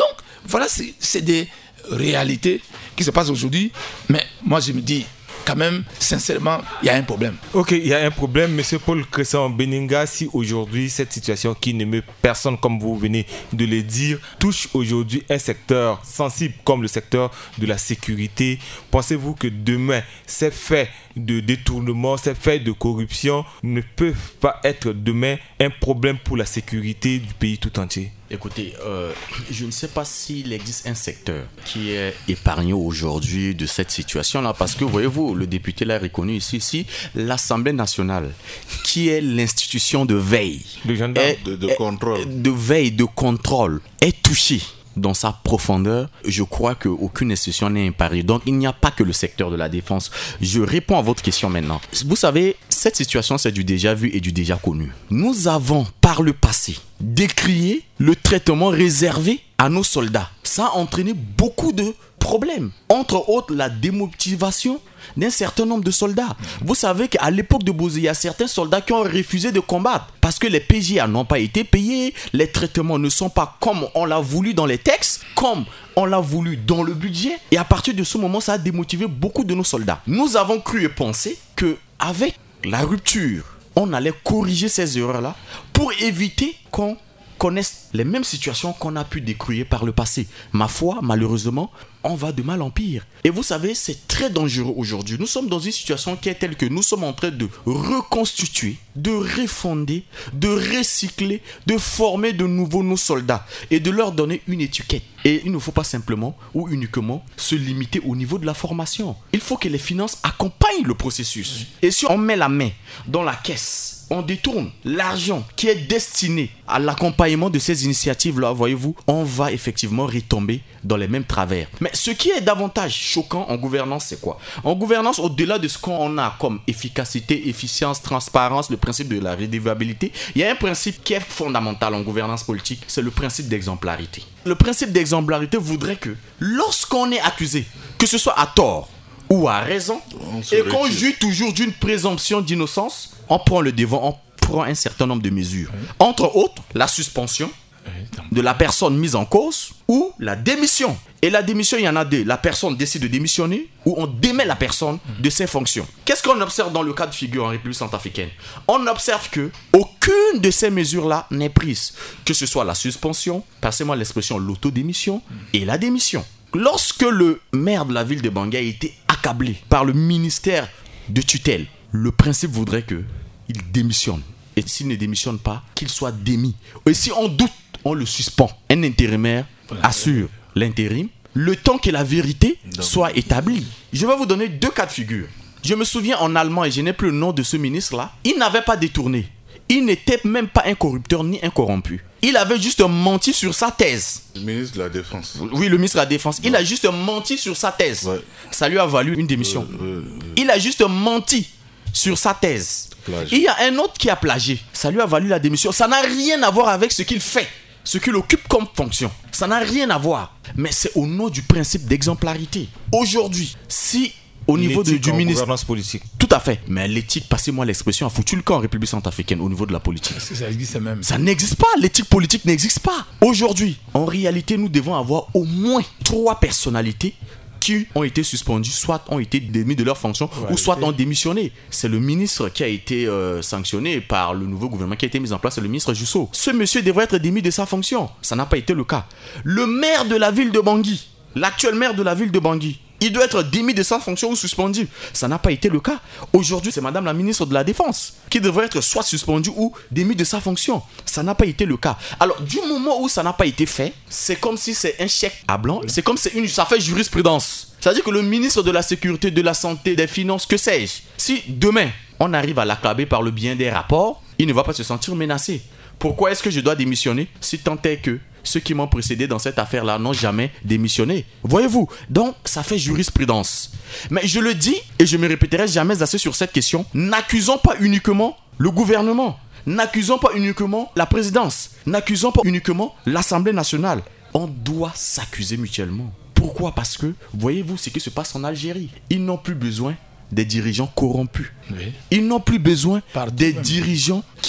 Voilà, c'est, c'est des réalités qui se passent aujourd'hui. Mais moi, je me dis, quand même, sincèrement, il y a un problème. Ok, il y a un problème, M. Paul Crescent Beninga, si aujourd'hui cette situation qui n'émeut personne, comme vous venez de le dire, touche aujourd'hui un secteur sensible comme le secteur de la sécurité, pensez-vous que demain, ces faits de détournement, ces faits de corruption ne peuvent pas être demain un problème pour la sécurité du pays tout entier? Écoutez, euh, je ne sais pas s'il existe un secteur qui est épargné aujourd'hui de cette situation-là, parce que, voyez-vous, le député l'a reconnu ici, ici l'Assemblée nationale, qui est l'institution de veille, de, est, de, de est, contrôle, de veille, de contrôle, est touchée dans sa profondeur. Je crois qu'aucune institution n'est épargnée. Donc, il n'y a pas que le secteur de la défense. Je réponds à votre question maintenant. Vous savez, cette situation, c'est du déjà vu et du déjà connu. Nous avons, par le passé, décrié le traitement réservé à nos soldats. Ça a entraîné beaucoup de problèmes. Entre autres, la démotivation d'un certain nombre de soldats. Vous savez qu'à l'époque de Bozé, il y a certains soldats qui ont refusé de combattre parce que les P J A n'ont pas été payés, les traitements ne sont pas comme on l'a voulu dans les textes, comme on l'a voulu dans le budget. Et à partir de ce moment, ça a démotivé beaucoup de nos soldats. Nous avons cru et pensé qu'avec la rupture, on allait corriger ces erreurs-là pour éviter qu'on connaisse les mêmes situations qu'on a pu décrire par le passé. Ma foi, malheureusement, on va de mal en pire. Et vous savez, c'est très dangereux aujourd'hui. Nous sommes dans une situation qui est telle que nous sommes en train de reconstituer, de refonder, de recycler, de former de nouveau nos soldats et de leur donner une étiquette. Et il ne faut pas simplement ou uniquement se limiter au niveau de la formation. Il faut que les finances accompagnent le processus. Et si on met la main dans la caisse, on détourne l'argent qui est destiné à l'accompagnement de ces initiatives-là, voyez-vous, on va effectivement retomber dans les mêmes travers. Mais ce qui est davantage choquant en gouvernance, c'est quoi? En gouvernance, au-delà de ce qu'on a comme efficacité, efficience, transparence, le principe de la redevabilité, il y a un principe qui est fondamental en gouvernance politique, c'est le principe d'exemplarité. Le principe d'exemplarité voudrait que lorsqu'on est accusé, que ce soit à tort ou à raison, et qu'on juge toujours d'une présomption d'innocence, on prend le devant, on prend un certain nombre de mesures. Oui. Entre autres, la suspension de la personne mise en cause ou la démission. Et la démission, il y en a deux. La personne décide de démissionner ou on démet la personne de ses fonctions. Qu'est-ce qu'on observe dans le cas de figure en République centrafricaine? On observe que aucune de ces mesures-là n'est prise. Que ce soit la suspension, passez-moi l'expression l'autodémission et la démission. Lorsque le maire de la ville de Bangui a été accablé par le ministère de tutelle, le principe voudrait qu'il démissionne. Et s'il ne démissionne pas, qu'il soit démis. Et si on doute, on le suspend. Un intérimaire assure l'intérim le temps que la vérité soit établie. Je vais vous donner deux cas de figure. Je me souviens en allemand, et je n'ai plus le nom de ce ministre-là, il n'avait pas détourné. Il n'était même pas un corrupteur ni un corrompu. Il avait juste menti sur sa thèse. Le ministre de la Défense. Oui, le ministre de la Défense. Il ouais. a juste menti sur sa thèse. Ouais. Ça lui a valu une démission. Euh, euh, euh. Il a juste menti sur sa thèse. Plagié. Il y a un autre qui a plagié. Ça lui a valu la démission. Ça n'a rien à voir avec ce qu'il fait, ce qu'il occupe comme fonction. Ça n'a rien à voir. Mais c'est au nom du principe d'exemplarité. Aujourd'hui, si au niveau de, du ministère politique. Tout à fait. Mais l'éthique, passez-moi l'expression, a foutu le camp en République centrafricaine au niveau de la politique. Parce que ça existe même. Ça n'existe pas. L'éthique politique n'existe pas. Aujourd'hui, en réalité, nous devons avoir au moins trois personnalités qui ont été suspendues, soit ont été démis de leur fonction, ouais, ou soit ont démissionné. C'est le ministre qui a été euh, sanctionné par le nouveau gouvernement qui a été mis en place, c'est le ministre Jusso. Ce monsieur devrait être démis de sa fonction. Ça n'a pas été le cas. Le maire de la ville de Bangui, l'actuel maire de la ville de Bangui, il doit être démis de sa fonction ou suspendu. Ça n'a pas été le cas. Aujourd'hui, c'est madame la ministre de la Défense qui devrait être soit suspendue ou démis de sa fonction. Ça n'a pas été le cas. Alors, du moment où ça n'a pas été fait, c'est comme si c'est un chèque à blanc. C'est comme si c'est une, ça fait jurisprudence. C'est-à-dire que le ministre de la Sécurité, de la Santé, des Finances, que sais-je, si demain, on arrive à l'acclamer par le bien des rapports, il ne va pas se sentir menacé. Pourquoi est-ce que je dois démissionner si tant est que ceux qui m'ont précédé dans cette affaire-là n'ont jamais démissionné? Voyez-vous, donc ça fait jurisprudence. Mais je le dis, et je me répéterai jamais assez sur cette question, n'accusons pas uniquement le gouvernement, n'accusons pas uniquement la présidence, n'accusons pas uniquement l'Assemblée nationale. On doit s'accuser mutuellement. Pourquoi? Parce que, voyez-vous ce qui se passe en Algérie. Ils n'ont plus besoin des dirigeants corrompus. Oui. Ils n'ont plus besoin Partout des même. dirigeants qui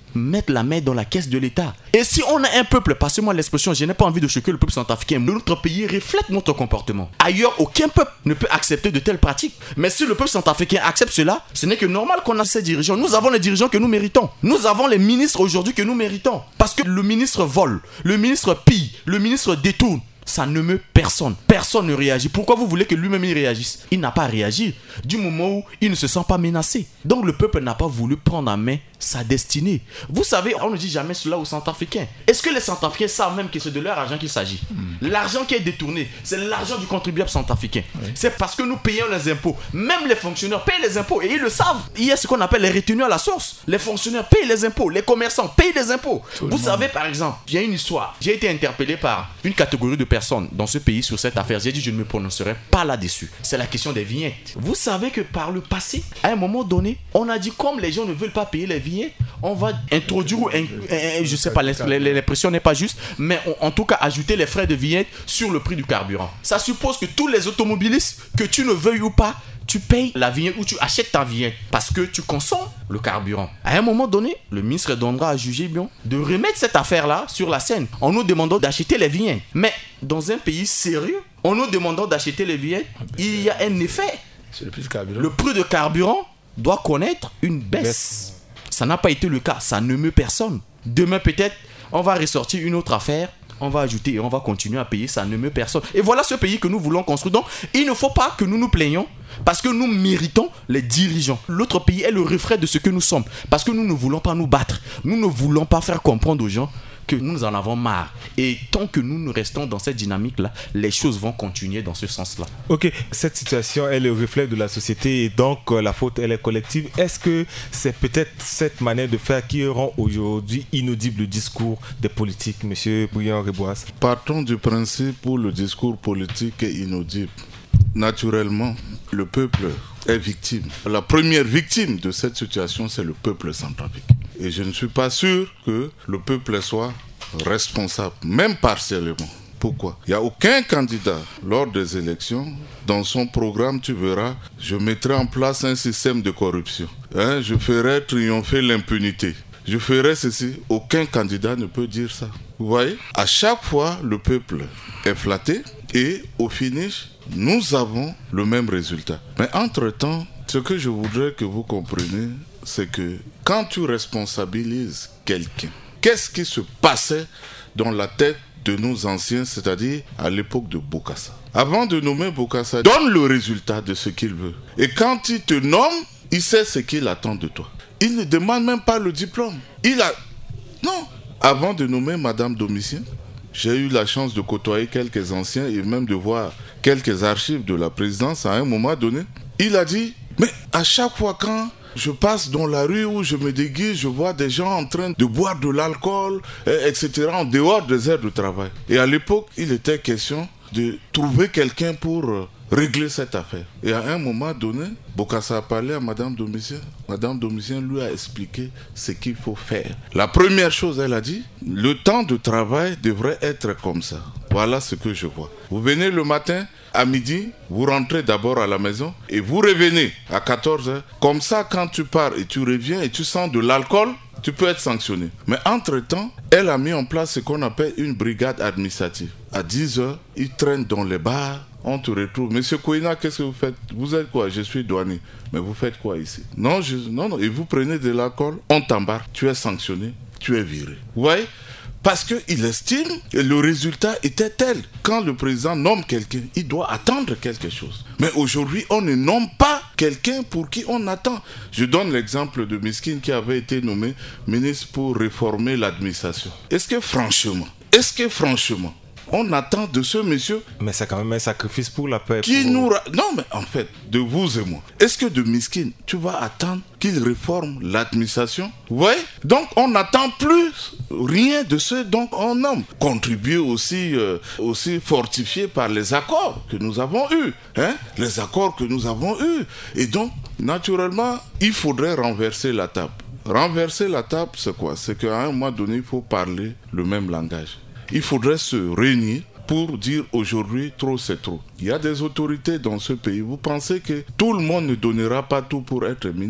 mettre la main dans la caisse de l'État. Et si on a un peuple, passez-moi l'expression, je n'ai pas envie de choquer le peuple centrafricain, notre pays reflète notre comportement. Ailleurs, aucun peuple ne peut accepter de telles pratiques. Mais si le peuple centrafricain accepte cela, ce n'est que normal qu'on a ces dirigeants. Nous avons les dirigeants que nous méritons. Nous avons les ministres aujourd'hui que nous méritons. Parce que le ministre vole, le ministre pille, le ministre détourne. Ça ne meut personne. Personne ne réagit. Pourquoi vous voulez que lui-même il réagisse? Il n'a pas à réagir du moment où il ne se sent pas menacé. Donc le peuple n'a pas voulu prendre en main sa destinée. Vous savez, on ne dit jamais cela aux Centrafricains. Est-ce que les Centrafricains savent même que c'est de leur argent qu'il s'agit? mm. L'argent qui est détourné, c'est l'argent du contribuable centrafricain. Oui. C'est parce que nous payons les impôts. Même les fonctionnaires payent les impôts et ils le savent. Il y a ce qu'on appelle les retenues à la source. Les fonctionnaires payent les impôts. Les commerçants payent les impôts. Tout vous savez, par exemple, il y a une histoire. J'ai été interpellé par une catégorie de personnes dans ce pays sur cette affaire. J'ai dit je ne me prononcerai pas là-dessus. C'est la question des vignettes. Vous savez que par le passé, à un moment donné, on a dit comme les gens ne veulent pas payer les vignettes, on va introduire, un, un, je sais pas, l'expression n'est pas juste, mais on, en tout cas ajouter les frais de vignette sur le prix du carburant. Ça suppose que tous les automobilistes, que tu ne veuilles ou pas, tu payes la vignette ou tu achètes ta vignette parce que tu consommes le carburant. À un moment donné, le ministre donnera à juger bien de remettre cette affaire-là sur la scène en nous demandant d'acheter les vignettes. Mais dans un pays sérieux, en nous demandant d'acheter les vignettes, il y a un effet. C'est le prix du carburant. Le prix de carburant doit connaître une baisse. baisse. Ça n'a pas été le cas, ça ne meut personne. Demain peut-être, on va ressortir une autre affaire, on va ajouter et on va continuer à payer, ça ne meut personne. Et voilà ce pays que nous voulons construire. Donc, il ne faut pas que nous nous plaignons parce que nous méritons les dirigeants. L'autre pays est le reflet de ce que nous sommes. Parce que nous ne voulons pas nous battre. Nous ne voulons pas faire comprendre aux gens que nous en avons marre. Et tant que nous nous restons dans cette dynamique-là, les choses vont continuer dans ce sens-là. Ok, cette situation est le reflet de la société et donc euh, la faute elle est collective. Est-ce que c'est peut-être cette manière de faire qui rend aujourd'hui inaudible le discours des politiques, monsieur Bouillon-Reboise? Partons du principe où le discours politique est inaudible. Naturellement, le peuple est victime. La première victime de cette situation, c'est le peuple centrafricain. Et je ne suis pas sûr que le peuple soit responsable, même partiellement. Pourquoi? Il n'y a aucun candidat lors des élections, dans son programme, tu verras, je mettrai en place un système de corruption. Hein, je ferai triompher l'impunité. Je ferai ceci. Aucun candidat ne peut dire ça. Vous voyez? À chaque fois, le peuple est flatté et au finish, nous avons le même résultat. Mais entre-temps, ce que je voudrais que vous compreniez, c'est que quand tu responsabilises quelqu'un, qu'est-ce qui se passait dans la tête de nos anciens, c'est-à-dire à l'époque de Bokassa? Avant de nommer Bokassa, donne le résultat de ce qu'il veut. Et quand il te nomme, il sait ce qu'il attend de toi. Il ne demande même pas le diplôme. Il a... Non. Avant de nommer Madame Domitien, j'ai eu la chance de côtoyer quelques anciens et même de voir quelques archives de la présidence à un moment donné. Il a dit, mais à chaque fois quand je passe dans la rue où je me déguise, je vois des gens en train de boire de l'alcool, et cetera, en dehors des heures de travail. Et à l'époque, il était question de trouver quelqu'un pour régler cette affaire. Et à un moment donné, Bokassa a parlé à Madame Domitien. Madame Domitien lui a expliqué ce qu'il faut faire. La première chose, elle a dit, le temps de travail devrait être comme ça. Voilà ce que je vois. Vous venez le matin, à midi, vous rentrez d'abord à la maison et vous revenez à quatorze heures. Comme ça, quand tu pars et tu reviens et tu sens de l'alcool, tu peux être sanctionné. Mais entre-temps, elle a mis en place ce qu'on appelle une brigade administrative. À dix heures, ils traînent dans les bars, on te retrouve. Monsieur Kouina, qu'est-ce que vous faites? Vous êtes quoi? Je suis douanier. Mais vous faites quoi ici? Non, je... non, non. Et vous prenez de l'alcool, on t'embarque, tu es sanctionné, tu es viré. Vous voyez? Parce qu'il estime que le résultat était tel. Quand le président nomme quelqu'un, il doit attendre quelque chose. Mais aujourd'hui, on ne nomme pas quelqu'un pour qui on attend. Je donne l'exemple de Miskine qui avait été nommé ministre pour réformer l'administration. Est-ce que franchement, est-ce que franchement, on attend de ce monsieur... Mais c'est quand même un sacrifice pour la paix. Qui pour... nous... Ra... Non, mais en fait, de vous et moi, est-ce que de Miskine, tu vas attendre qu'il réforme l'administration? Oui. Donc, on n'attend plus rien de ce dont on nomme. Contribuer aussi, euh, aussi fortifié par les accords que nous avons eus. Hein? Les accords que nous avons eus. Et donc, naturellement, il faudrait renverser la table. Renverser la table, c'est quoi? C'est qu'à un moment donné, il faut parler le même langage. Il faudrait se réunir pour dire aujourd'hui trop c'est trop. Il y a des autorités dans ce pays. Vous pensez que tout le monde ne donnera pas tout pour être ministre?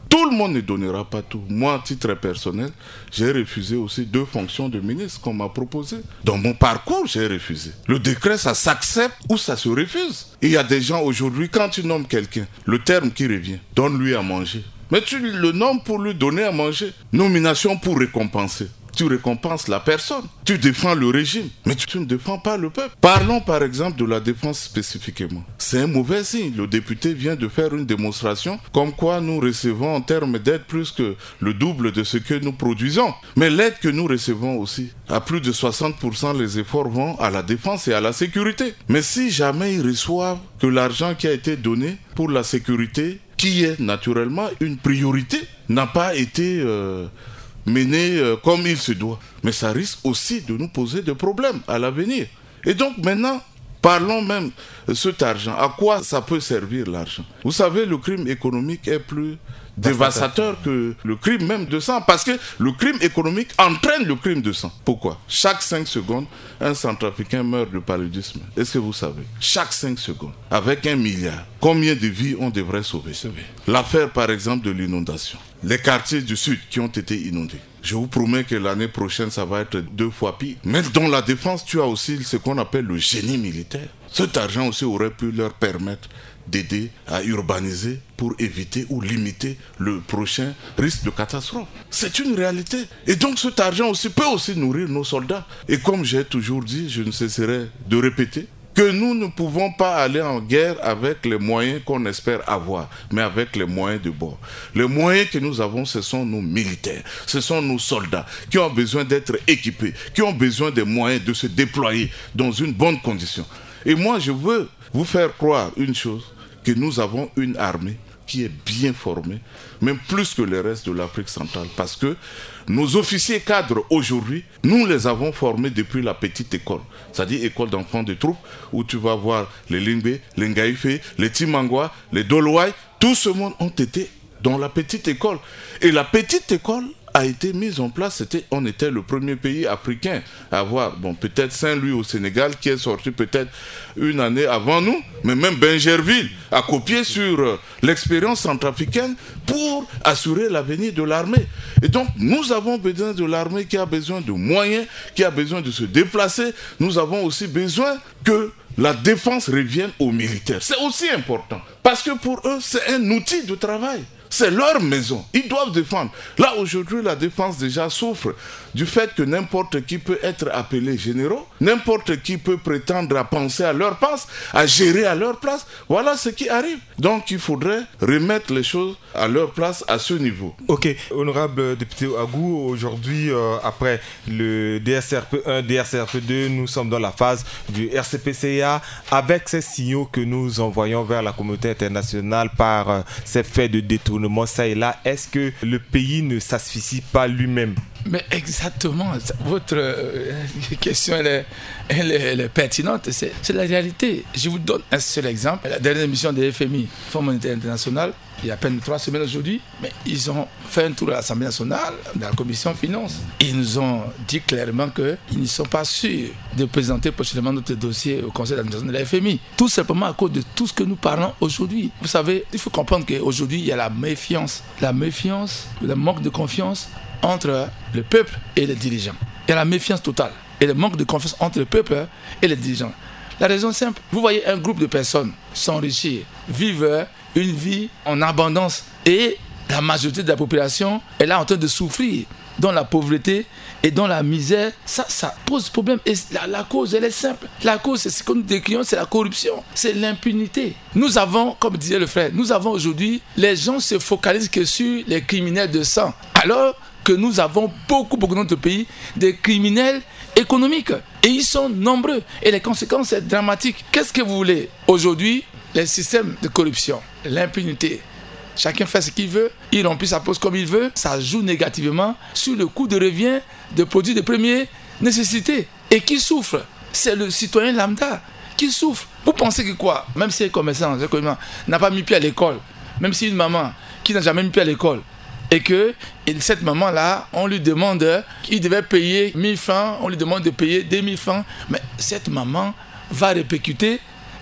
Tout le monde ne donnera pas tout. Moi, à titre personnel, j'ai refusé aussi deux fonctions de ministre qu'on m'a proposées. Dans mon parcours, j'ai refusé. Le décret, ça s'accepte ou ça se refuse. Il y a des gens aujourd'hui, quand tu nommes quelqu'un, le terme qui revient, donne-lui à manger. Mais tu le nommes pour lui donner à manger. Nomination pour récompenser. Tu récompenses la personne, tu défends le régime, mais tu ne défends pas le peuple. Parlons par exemple de la défense spécifiquement. C'est un mauvais signe. Le député vient de faire une démonstration comme quoi nous recevons en termes d'aide plus que le double de ce que nous produisons. Mais l'aide que nous recevons aussi, à plus de soixante pour cent les efforts vont à la défense et à la sécurité. Mais si jamais ils reçoivent que l'argent qui a été donné pour la sécurité, qui est naturellement une priorité, n'a pas été... Euh, mené euh, comme il se doit. Mais ça risque aussi de nous poser des problèmes à l'avenir. Et donc maintenant, parlons même de cet argent. À quoi ça peut servir l'argent? Vous savez, le crime économique est plus dévastateur que le crime même de sang. Parce que le crime économique entraîne le crime de sang. Pourquoi? Chaque cinq secondes, un centrafricain meurt de paludisme. Est-ce que vous savez? Chaque cinq secondes. Avec un milliard. Combien de vies on devrait sauver? Sauver. L'affaire par exemple de l'inondation. Les quartiers du sud qui ont été inondés. Je vous promets que l'année prochaine, ça va être deux fois pire. Mais dans la défense, tu as aussi ce qu'on appelle le génie militaire. Cet argent aussi aurait pu leur permettre d'aider à urbaniser pour éviter ou limiter le prochain risque de catastrophe. C'est une réalité. Et donc cet argent aussi peut aussi nourrir nos soldats. Et comme j'ai toujours dit, je ne cesserai de répéter, que nous ne pouvons pas aller en guerre avec les moyens qu'on espère avoir, mais avec les moyens de bord. Les moyens que nous avons, ce sont nos militaires, ce sont nos soldats qui ont besoin d'être équipés, qui ont besoin des moyens de se déployer dans une bonne condition. Et moi, je veux vous faire croire une chose, que nous avons une armée qui est bien formée, même plus que le reste de l'Afrique centrale, parce que nos officiers cadres aujourd'hui, nous les avons formés depuis la petite école, c'est-à-dire école d'enfants de troupes, où tu vas voir les Lingbe, les Ngaïfe, les Timangwa, les Dolowai, tout ce monde ont été dans la petite école. Et la petite école a été mise en place, c'était, on était le premier pays africain à avoir, bon, peut-être Saint-Louis au Sénégal qui est sorti peut-être une année avant nous, mais même Bingerville a copié sur euh, l'expérience centrafricaine pour assurer l'avenir de l'armée. Et donc, nous avons besoin de l'armée qui a besoin de moyens, qui a besoin de se déplacer. Nous avons aussi besoin que la défense revienne aux militaires. C'est aussi important, parce que pour eux, c'est un outil de travail. C'est leur maison. Ils doivent défendre. Là, aujourd'hui, la défense déjà souffre du fait que n'importe qui peut être appelé généraux, n'importe qui peut prétendre à penser à leur place, à gérer à leur place. Voilà ce qui arrive. Donc, il faudrait remettre les choses à leur place à ce niveau. Ok, honorable député Agou, aujourd'hui, euh, après le D S R P un, D S R P deux, nous sommes dans la phase du R C P C A avec ces signaux que nous envoyons vers la communauté internationale par euh, ces faits de détournement ça et là. Est-ce que le pays ne s'asphyxie pas lui-même? Mais exactement, votre euh, question elle est, elle est, elle est pertinente, c'est, c'est la réalité. Je vous donne un seul exemple. La dernière mission de F M I, Fonds monétaire international, il y a à peine trois semaines aujourd'hui, mais ils ont fait un tour à l'Assemblée nationale, dans la commission finances. Ils nous ont dit clairement qu'ils ne sont pas sûrs de présenter prochainement notre dossier au conseil d'administration de la F M I. Tout simplement à cause de tout ce que nous parlons aujourd'hui. Vous savez, il faut comprendre qu'aujourd'hui, il y a la méfiance. La méfiance, le manque de confiance entre le peuple et les dirigeants. Il y a la méfiance totale et le manque de confiance entre le peuple et les dirigeants. La raison est simple. Vous voyez un groupe de personnes s'enrichir, vivre une vie en abondance et la majorité de la population est là en train de souffrir dans la pauvreté et dans la misère. Ça, ça pose problème. Et la, la cause, elle est simple. La cause, c'est ce que nous décrions, c'est la corruption, c'est l'impunité. Nous avons, comme disait le frère, nous avons aujourd'hui, les gens se focalisent que sur les criminels de sang. Alors que nous avons beaucoup, beaucoup dans notre pays, des criminels économiques. Et ils sont nombreux. Et les conséquences sont dramatiques. Qu'est-ce que vous voulez? Aujourd'hui, les systèmes de corruption, l'impunité, chacun fait ce qu'il veut, il remplit sa poste comme il veut, ça joue négativement sur le coût de revient de produits de première nécessité. Et qui souffre? C'est le citoyen lambda qui souffre. Vous pensez que quoi? Même si un commerçant n'a pas mis pied à l'école, même si une maman qui n'a jamais mis pied à l'école, et que et cette maman-là, on lui demande, il devait payer mille francs, on lui demande de payer deux mille francs, mais cette maman va répercuter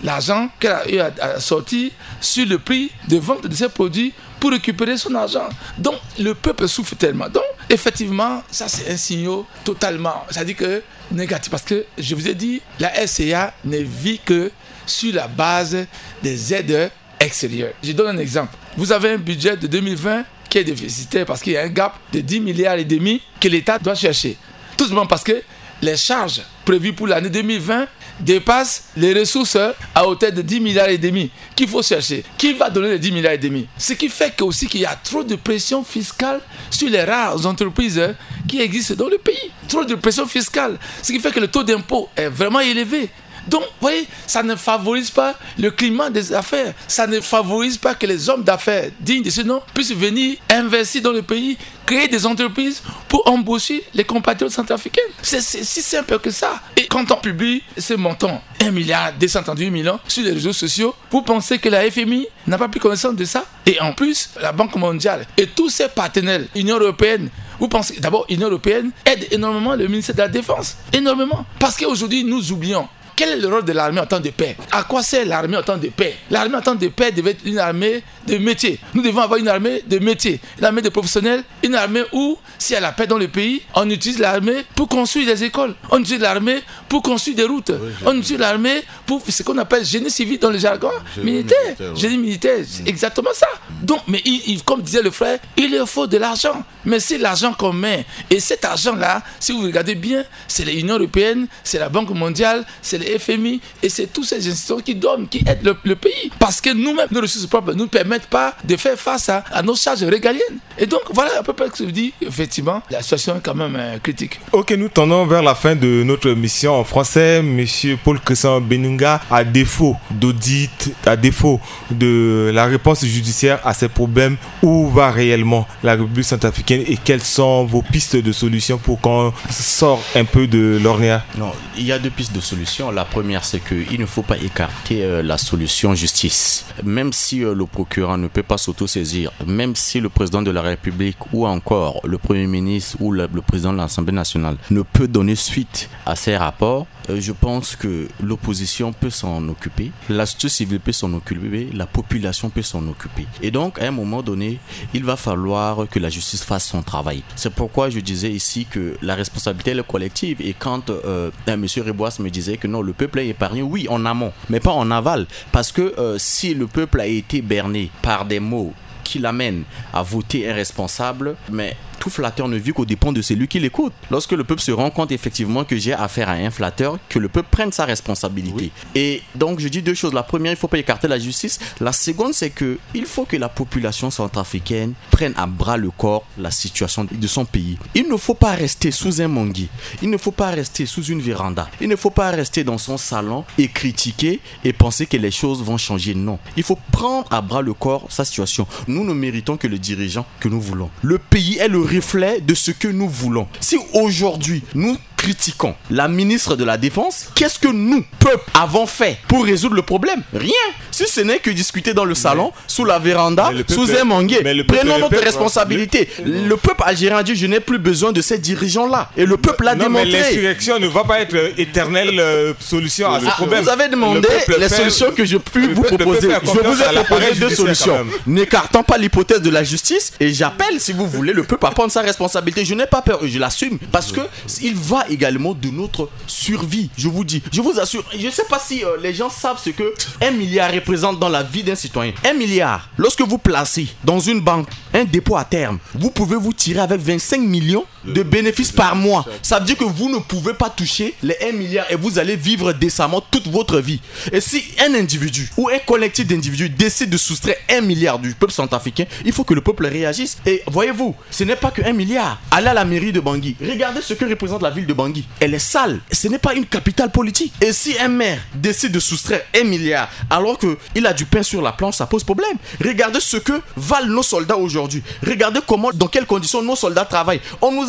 l'argent qu'elle a eu à, à sortir sur le prix de vente de ses produits pour récupérer son argent. Donc, le peuple souffre tellement. Donc, effectivement, ça, c'est un signal totalement, c'est-à-dire que négatif. Parce que, je vous ai dit, la R C A ne vit que sur la base des aides extérieures. Je donne un exemple. Vous avez un budget de deux mille vingt qui est déficitaire parce qu'il y a un gap de dix milliards et demi que l'État doit chercher. Tout simplement parce que les charges prévues pour l'année deux mille vingt dépassent les ressources à hauteur de dix milliards et demi qu'il faut chercher. Qui va donner les dix milliards et demi? Ce qui fait que aussi qu'il y a trop de pression fiscale sur les rares entreprises qui existent dans le pays. Trop de pression fiscale. Ce qui fait que le taux d'impôt est vraiment élevé. Donc, vous voyez, ça ne favorise pas le climat des affaires. Ça ne favorise pas que les hommes d'affaires dignes de ce nom puissent venir investir dans le pays, créer des entreprises pour embaucher les compatriotes centrafricains. C'est, c'est si simple que ça. Et quand on publie ce montant, un milliard deux cent trente-huit millions sur les réseaux sociaux, vous pensez que la F M I n'a pas pris connaissance de ça? Et en plus, la Banque mondiale et tous ses partenaires, l'Union européenne, vous pensez, d'abord, l'Union européenne aide énormément le ministère de la Défense. Énormément. Parce qu'aujourd'hui, nous oublions. Quel est le rôle de l'armée en temps de paix? À quoi sert l'armée en temps de paix? L'armée en temps de paix devait être une armée de métier. Nous devons avoir une armée de métier, une armée de professionnels, une armée où, s'il y a la paix dans le pays, on utilise l'armée pour construire des écoles, on utilise l'armée pour construire des routes, oui, on utilise l'armée pour ce qu'on appelle génie civil dans le jargon génie militaire. militaire ouais. Génie militaire, c'est mmh. exactement ça. Donc, mais il, il, comme disait le frère, il leur faut de l'argent. Mais c'est l'argent qu'on met. Et cet argent-là, si vous regardez bien, c'est l'Union européenne, c'est la Banque mondiale, c'est le F M I, et c'est toutes ces institutions qui donnent, qui aident le, le pays. Parce que nous-mêmes, nos ressources propres ne nous permettent pas de faire face à, à nos charges régaliennes. Et donc, voilà à peu près ce que je dis. Effectivement, la situation est quand même euh, critique. Ok, nous tendons vers la fin de notre mission en français. Monsieur Paul Crescent Benunga, à défaut d'audit, à défaut de la réponse judiciaire à ces problèmes, où va réellement la République centrafricaine et quelles sont vos pistes de solutions pour qu'on sorte un peu de l'ornière? Non, il y a deux pistes de solutions. La première, c'est qu'il ne faut pas écarter euh, la solution justice. Même si euh, le procureur ne peut pas s'autosaisir, même si le président de la République ou encore le Premier ministre ou le, le président de l'Assemblée nationale ne peut donner suite à ces rapports, euh, je pense que l'opposition peut s'en occuper, la société civile peut s'en occuper, la population peut s'en occuper. Et donc, à un moment donné, il va falloir que la justice fasse son travail. C'est pourquoi je disais ici que la responsabilité est collective. Et quand euh, M. Rebois me disait que non, le peuple est épargné, oui, en amont, mais pas en aval. Parce que euh, si le peuple a été berné par des mots qui l'amènent à voter un responsable, mais tout flatteur ne vit qu'aux dépens de celui qui l'écoute. Lorsque le peuple se rend compte effectivement que j'ai affaire à un flatteur, que le peuple prenne sa responsabilité. Oui. Et donc je dis deux choses. La première, il ne faut pas écarter la justice. La seconde, c'est que il faut que la population centrafricaine prenne à bras le corps la situation de son pays. Il ne faut pas rester sous un manguier. Il ne faut pas rester sous une véranda. Il ne faut pas rester dans son salon et critiquer et penser que les choses vont changer. Non. Il faut prendre à bras le corps sa situation. Nous ne méritons que le dirigeant que nous voulons. Le pays est le reflet de ce que nous voulons. Si aujourd'hui nous critiquons la ministre de la Défense, qu'est-ce que nous, peuple, avons fait pour résoudre le problème? Rien. Si ce n'est que discuter dans le salon, mais, sous la véranda, sous un manguier. Prenons notre peuple, responsabilité. Le, le peuple algérien a dit, je n'ai plus besoin de ces dirigeants-là. Et le peuple l'a démontré. Mais l'insurrection ne va pas être éternelle euh, solution à ce ah, problème. Vous avez demandé les fait, solutions que je puis vous proposer. Je vous ai proposé deux solutions. N'écartons pas l'hypothèse de la justice et j'appelle, si vous voulez, le peuple à prendre sa responsabilité. Je n'ai pas peur, je l'assume. Parce que il va également de notre survie, je vous dis, je vous assure. Je ne sais pas si euh, les gens savent ce que un milliard représente dans la vie d'un citoyen. Un milliard, lorsque vous placez dans une banque un dépôt à terme, vous pouvez vous tirer avec vingt-cinq millions de bénéfices par mois. Ça veut dire que vous ne pouvez pas toucher les un milliard et vous allez vivre décemment toute votre vie. Et si un individu ou un collectif d'individus décide de soustraire un milliard du peuple centrafricain, il faut que le peuple réagisse. Et voyez-vous, ce n'est pas que un milliard. Allez à la mairie de Bangui, regardez ce que représente la ville de Bangui. Elle est sale. Ce n'est pas une capitale politique. Et si un maire décide de soustraire un milliard alors qu'il a du pain sur la planche, ça pose problème. Regardez ce que valent nos soldats aujourd'hui. Regardez comment, dans quelles conditions nos soldats travaillent. On nous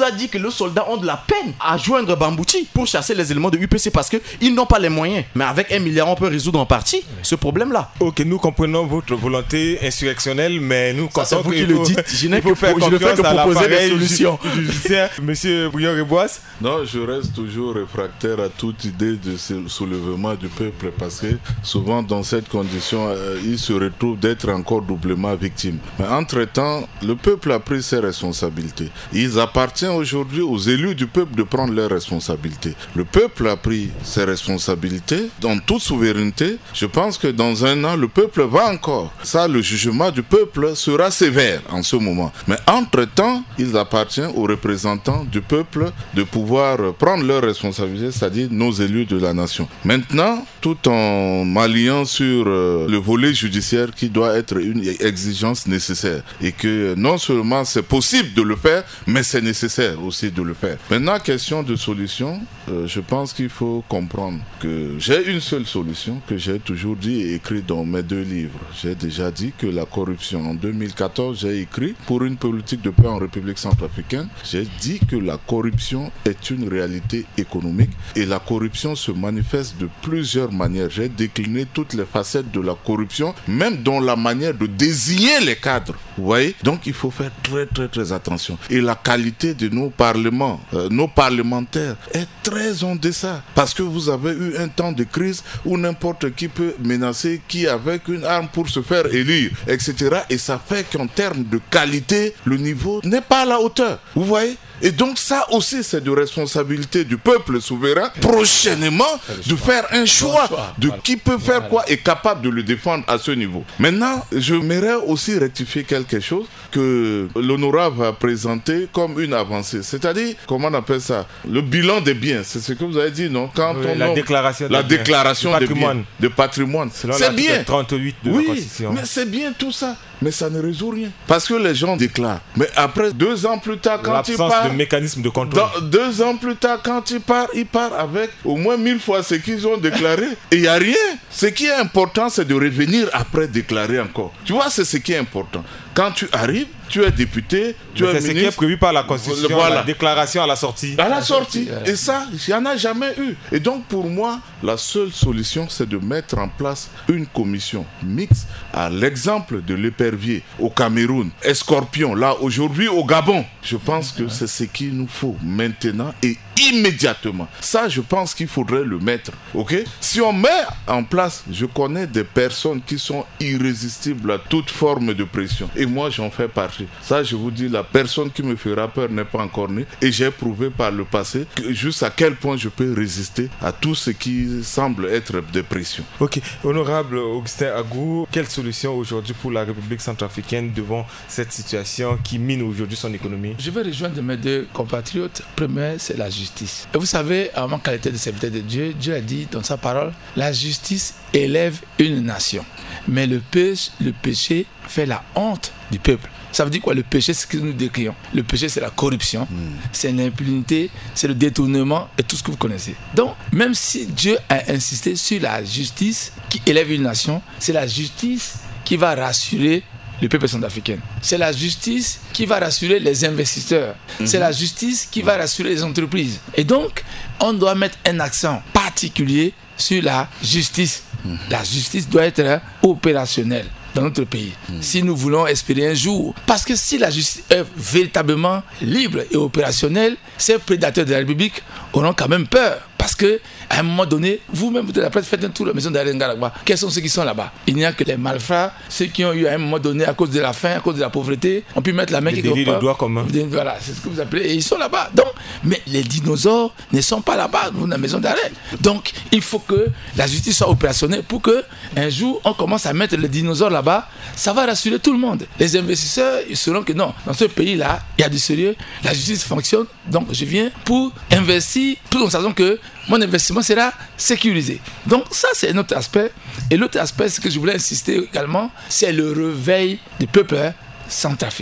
a dit que les soldats ont de la peine à joindre Bambouti pour chasser les éléments de U P C parce qu'ils n'ont pas les moyens. Mais avec un milliard, on peut résoudre en partie ce problème-là. Ok, nous comprenons votre volonté insurrectionnelle, mais nous Ça, c'est vous qui le faut, dites. Je n'ai il faut que, faire je ne fais confiance que à proposer des l'appareil solutions. ju- judiciaire. Monsieur Bouillon-Reboise. Non, je reste toujours réfractaire à toute idée de ce soulèvement du peuple parce que souvent dans cette condition, euh, il se retrouve d'être encore doublement victime. Mais entre-temps, le peuple a pris ses responsabilités. Il appartient aujourd'hui aux élus du peuple de prendre leurs responsabilités. Le peuple a pris ses responsabilités dans toute souveraineté. Je pense que dans un an, le peuple va encore. Ça, le jugement du peuple sera sévère en ce moment. Mais entre-temps, il appartient aux représentants du peuple de pouvoir prendre leurs responsabilités, c'est-à-dire nos élus de la nation. Maintenant, tout en m'alliant sur euh, le volet judiciaire qui doit être une exigence nécessaire et que non seulement c'est possible de le faire, mais c'est nécessaire aussi de le faire. Maintenant, question de solution, euh, je pense qu'il faut comprendre que j'ai une seule solution que j'ai toujours dit et écrit dans mes deux livres. J'ai déjà dit que la corruption, en deux mille quatorze, j'ai écrit pour une politique de paix en République centrafricaine, j'ai dit que la corruption est une réalité économique et la corruption se manifeste de plusieurs manières. J'ai décliné toutes les facettes de la corruption, même dans la manière de désigner les cadres. Vous voyez? Donc il faut faire très très très attention. Et la qualité de nos parlements, euh, nos parlementaires est très en deçà. Parce que vous avez eu un temps de crise où n'importe qui peut menacer qui avec une arme pour se faire élire, et cetera. Et ça fait qu'en termes de qualité, le niveau n'est pas à la hauteur. Vous voyez? Et donc ça aussi, c'est de responsabilité du peuple souverain, prochainement, de faire un choix de qui peut faire quoi et capable de le défendre à ce niveau. Maintenant, je m'aimerais aussi rectifier quelque chose que l'honorable a présenté comme une avancée. C'est-à-dire, comment on appelle ça? Le bilan des biens, c'est ce que vous avez dit, non? Quand Oui, on la nomme déclaration, la des, déclaration biens, des du patrimoine. biens, de patrimoine. Selon C'est bien. l'article trente-huit de Oui, la Constitution. mais c'est bien tout ça. Mais ça ne résout rien. Parce que les gens déclarent. Mais après, deux ans plus tard, quand ils L'absence partent... de mécanisme de contrôle. Dans, deux ans plus tard, quand ils partent, ils partent avec au moins mille fois ce qu'ils ont déclaré. Et il n'y a rien. Ce qui est important, c'est de revenir après déclarer encore. Tu vois, c'est ce qui est important. Quand tu arrives, tu es député, tu Mais es c'est ministre. ce qui est prévu par la Constitution, Voilà. la déclaration à la sortie. À la sortie. Et ça, il n'y en a jamais eu. Et donc, pour moi, la seule solution, c'est de mettre en place une commission mixte à l'exemple de l'épervier au Cameroun, Escorpion, là, aujourd'hui, au Gabon. Je pense que c'est ce qu'il nous faut maintenant et immédiatement. Ça, je pense qu'il faudrait le mettre. Ok? Si on met en place, je connais des personnes qui sont irrésistibles à toute forme de pression. Et moi, j'en fais partie. Ça, je vous dis, la personne qui me fera peur n'est pas encore née. Et j'ai prouvé par le passé que juste à quel point je peux résister à tout ce qui semble être des pressions. Ok, honorable Augustin Agou, quelle solution aujourd'hui pour la République centrafricaine devant cette situation qui mine aujourd'hui son économie? Je vais rejoindre mes deux compatriotes. Premier, c'est la justice. Et vous savez, en ma qualité de serviteur de Dieu, Dieu a dit dans sa parole, la justice élève une nation. Mais le péché, le péché fait la honte du peuple. Ça veut dire quoi? Le péché, c'est ce que nous décrions. Le péché, c'est la corruption, mmh. c'est l'impunité, c'est le détournement et tout ce que vous connaissez. Donc, même si Dieu a insisté sur la justice qui élève une nation, c'est la justice qui va rassurer le peuple centrafricain. C'est la justice qui va rassurer les investisseurs. Mmh. C'est la justice qui va rassurer les entreprises. Et donc, on doit mettre un accent particulier sur la justice. Mmh. La justice doit être opérationnelle dans notre pays, mmh. si nous voulons espérer un jour. Parce que si la justice est véritablement libre et opérationnelle, ces prédateurs de la République auront quand même peur. Parce que à un moment donné, vous-même, vous êtes après faites un tour de la maison d'Arenga. Quels sont ceux qui sont là-bas? Il n'y a que les malfrats, ceux qui ont eu à un moment donné, à cause de la faim, à cause de la pauvreté, ont pu mettre la main quelque part. Des doigts communs. Voilà, c'est ce que vous appelez. Et ils sont là-bas. Donc, mais les dinosaures ne sont pas là-bas, dans la maison d'arrêt. Donc, il faut que la justice soit opérationnelle pour que un jour on commence à mettre les dinosaures là-bas. Ça va rassurer tout le monde. Les investisseurs, ils sauront que non, dans ce pays-là, il y a du sérieux. La justice fonctionne. Donc, je viens pour investir, tout en sachant que mon investissement sera sécurisé. Donc ça, c'est un autre aspect. Et l'autre aspect, ce que je voulais insister également, c'est le réveil du peuple centrafricain.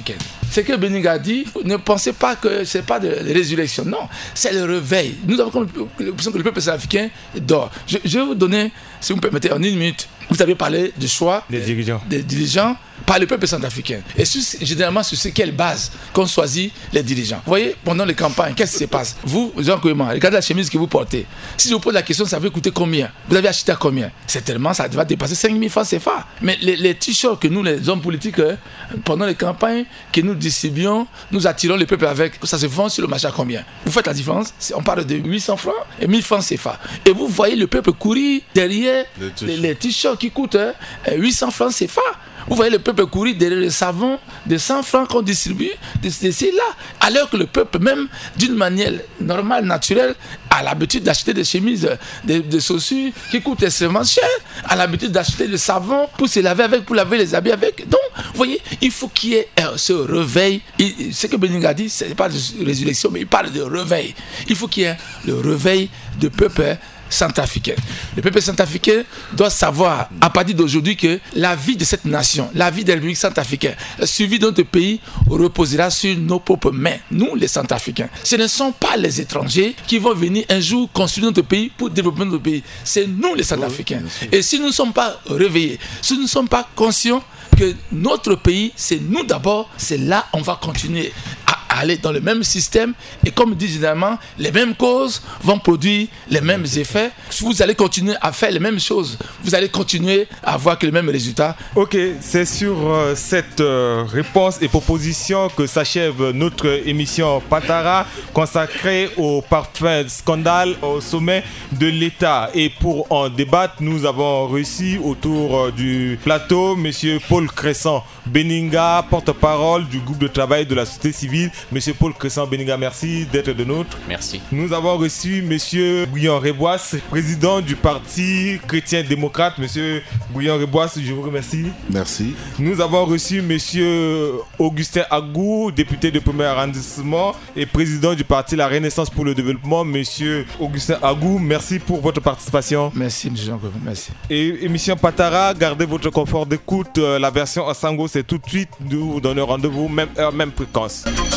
ce que Beninga dit, ne pensez pas que ce n'est pas de résurrection. Non, c'est le réveil. Nous avons l'impression que le peuple centrafricain dort. Je, je vais vous donner, si vous me permettez, en une minute, vous avez parlé du choix des dirigeants. Des dirigeants par le peuple centrafricain. Et sur, généralement, sur quelle base qu'on choisit les dirigeants. Vous voyez, pendant les campagnes, qu'est-ce qui se passe? Vous, Jean Kouema, regardez la chemise que vous portez. Si je vous pose la question, ça va coûter combien? Vous avez acheté à combien? Certainement, ça va dépasser cinq mille francs C F A. Mais les, les t-shirts que nous, les hommes politiques, pendant les campagnes, que nous distribuons, nous attirons le peuple avec, ça se vend sur le marché à combien? Vous faites la différence? On parle de huit cents francs et mille francs C F A. Et vous voyez le peuple courir derrière les t-shirts, les, les t-shirts qui coûtent hein, huit cents francs C F A. Vous voyez le peuple courir derrière le savon de cent francs qu'on distribue d'ici là, alors que le peuple, même d'une manière normale, naturelle, a l'habitude d'acheter des chemises, des, des chaussures qui coûtent extrêmement cher, a l'habitude d'acheter du savon pour se laver avec, pour laver les habits avec. Donc, vous voyez, il faut qu'il y ait euh, ce réveil. Il, ce que Beninga dit, ce n'est pas de résurrection, mais il parle de réveil. Il faut qu'il y ait le réveil du peuple centrafricain. Le peuple centrafricain doit savoir, à partir d'aujourd'hui, que la vie de cette nation, la vie des républiques centrafricaines, le suivi de notre pays reposera sur nos propres mains, nous les centrafricains. Ce ne sont pas les étrangers qui vont venir un jour construire notre pays pour développer notre pays. C'est nous les centrafricains. Et si nous ne sommes pas réveillés, si nous ne sommes pas conscients que notre pays, c'est nous d'abord, c'est là on va continuer à aller dans le même système et comme dit généralement, les mêmes causes vont produire les mêmes effets. Vous allez continuer à faire les mêmes choses. Vous allez continuer à avoir que les mêmes résultats. Ok, c'est sur euh, cette euh, réponse et proposition que s'achève notre émission Patara consacrée au parfum scandale au sommet de l'État. Et pour en débattre, nous avons reçu autour euh, du plateau Monsieur Paul Crescent Beninga, porte-parole du groupe de travail de la société civile. Monsieur Paul Crescent Beninga, merci d'être de nôtre. Merci. Nous avons reçu Monsieur Guyon Reboisse, président du Parti chrétien-démocrate. Monsieur Guyon Reboisse, je vous remercie. Merci. Nous avons reçu Monsieur Augustin Agou, député de premier arrondissement et président du Parti La Renaissance pour le développement. Monsieur Augustin Agou, merci pour votre participation. Merci, M. Jean, merci. Et émission Patara, gardez votre confort d'écoute. La version en sango, c'est tout de suite. Nous vous donnons rendez-vous, même heure, même fréquence.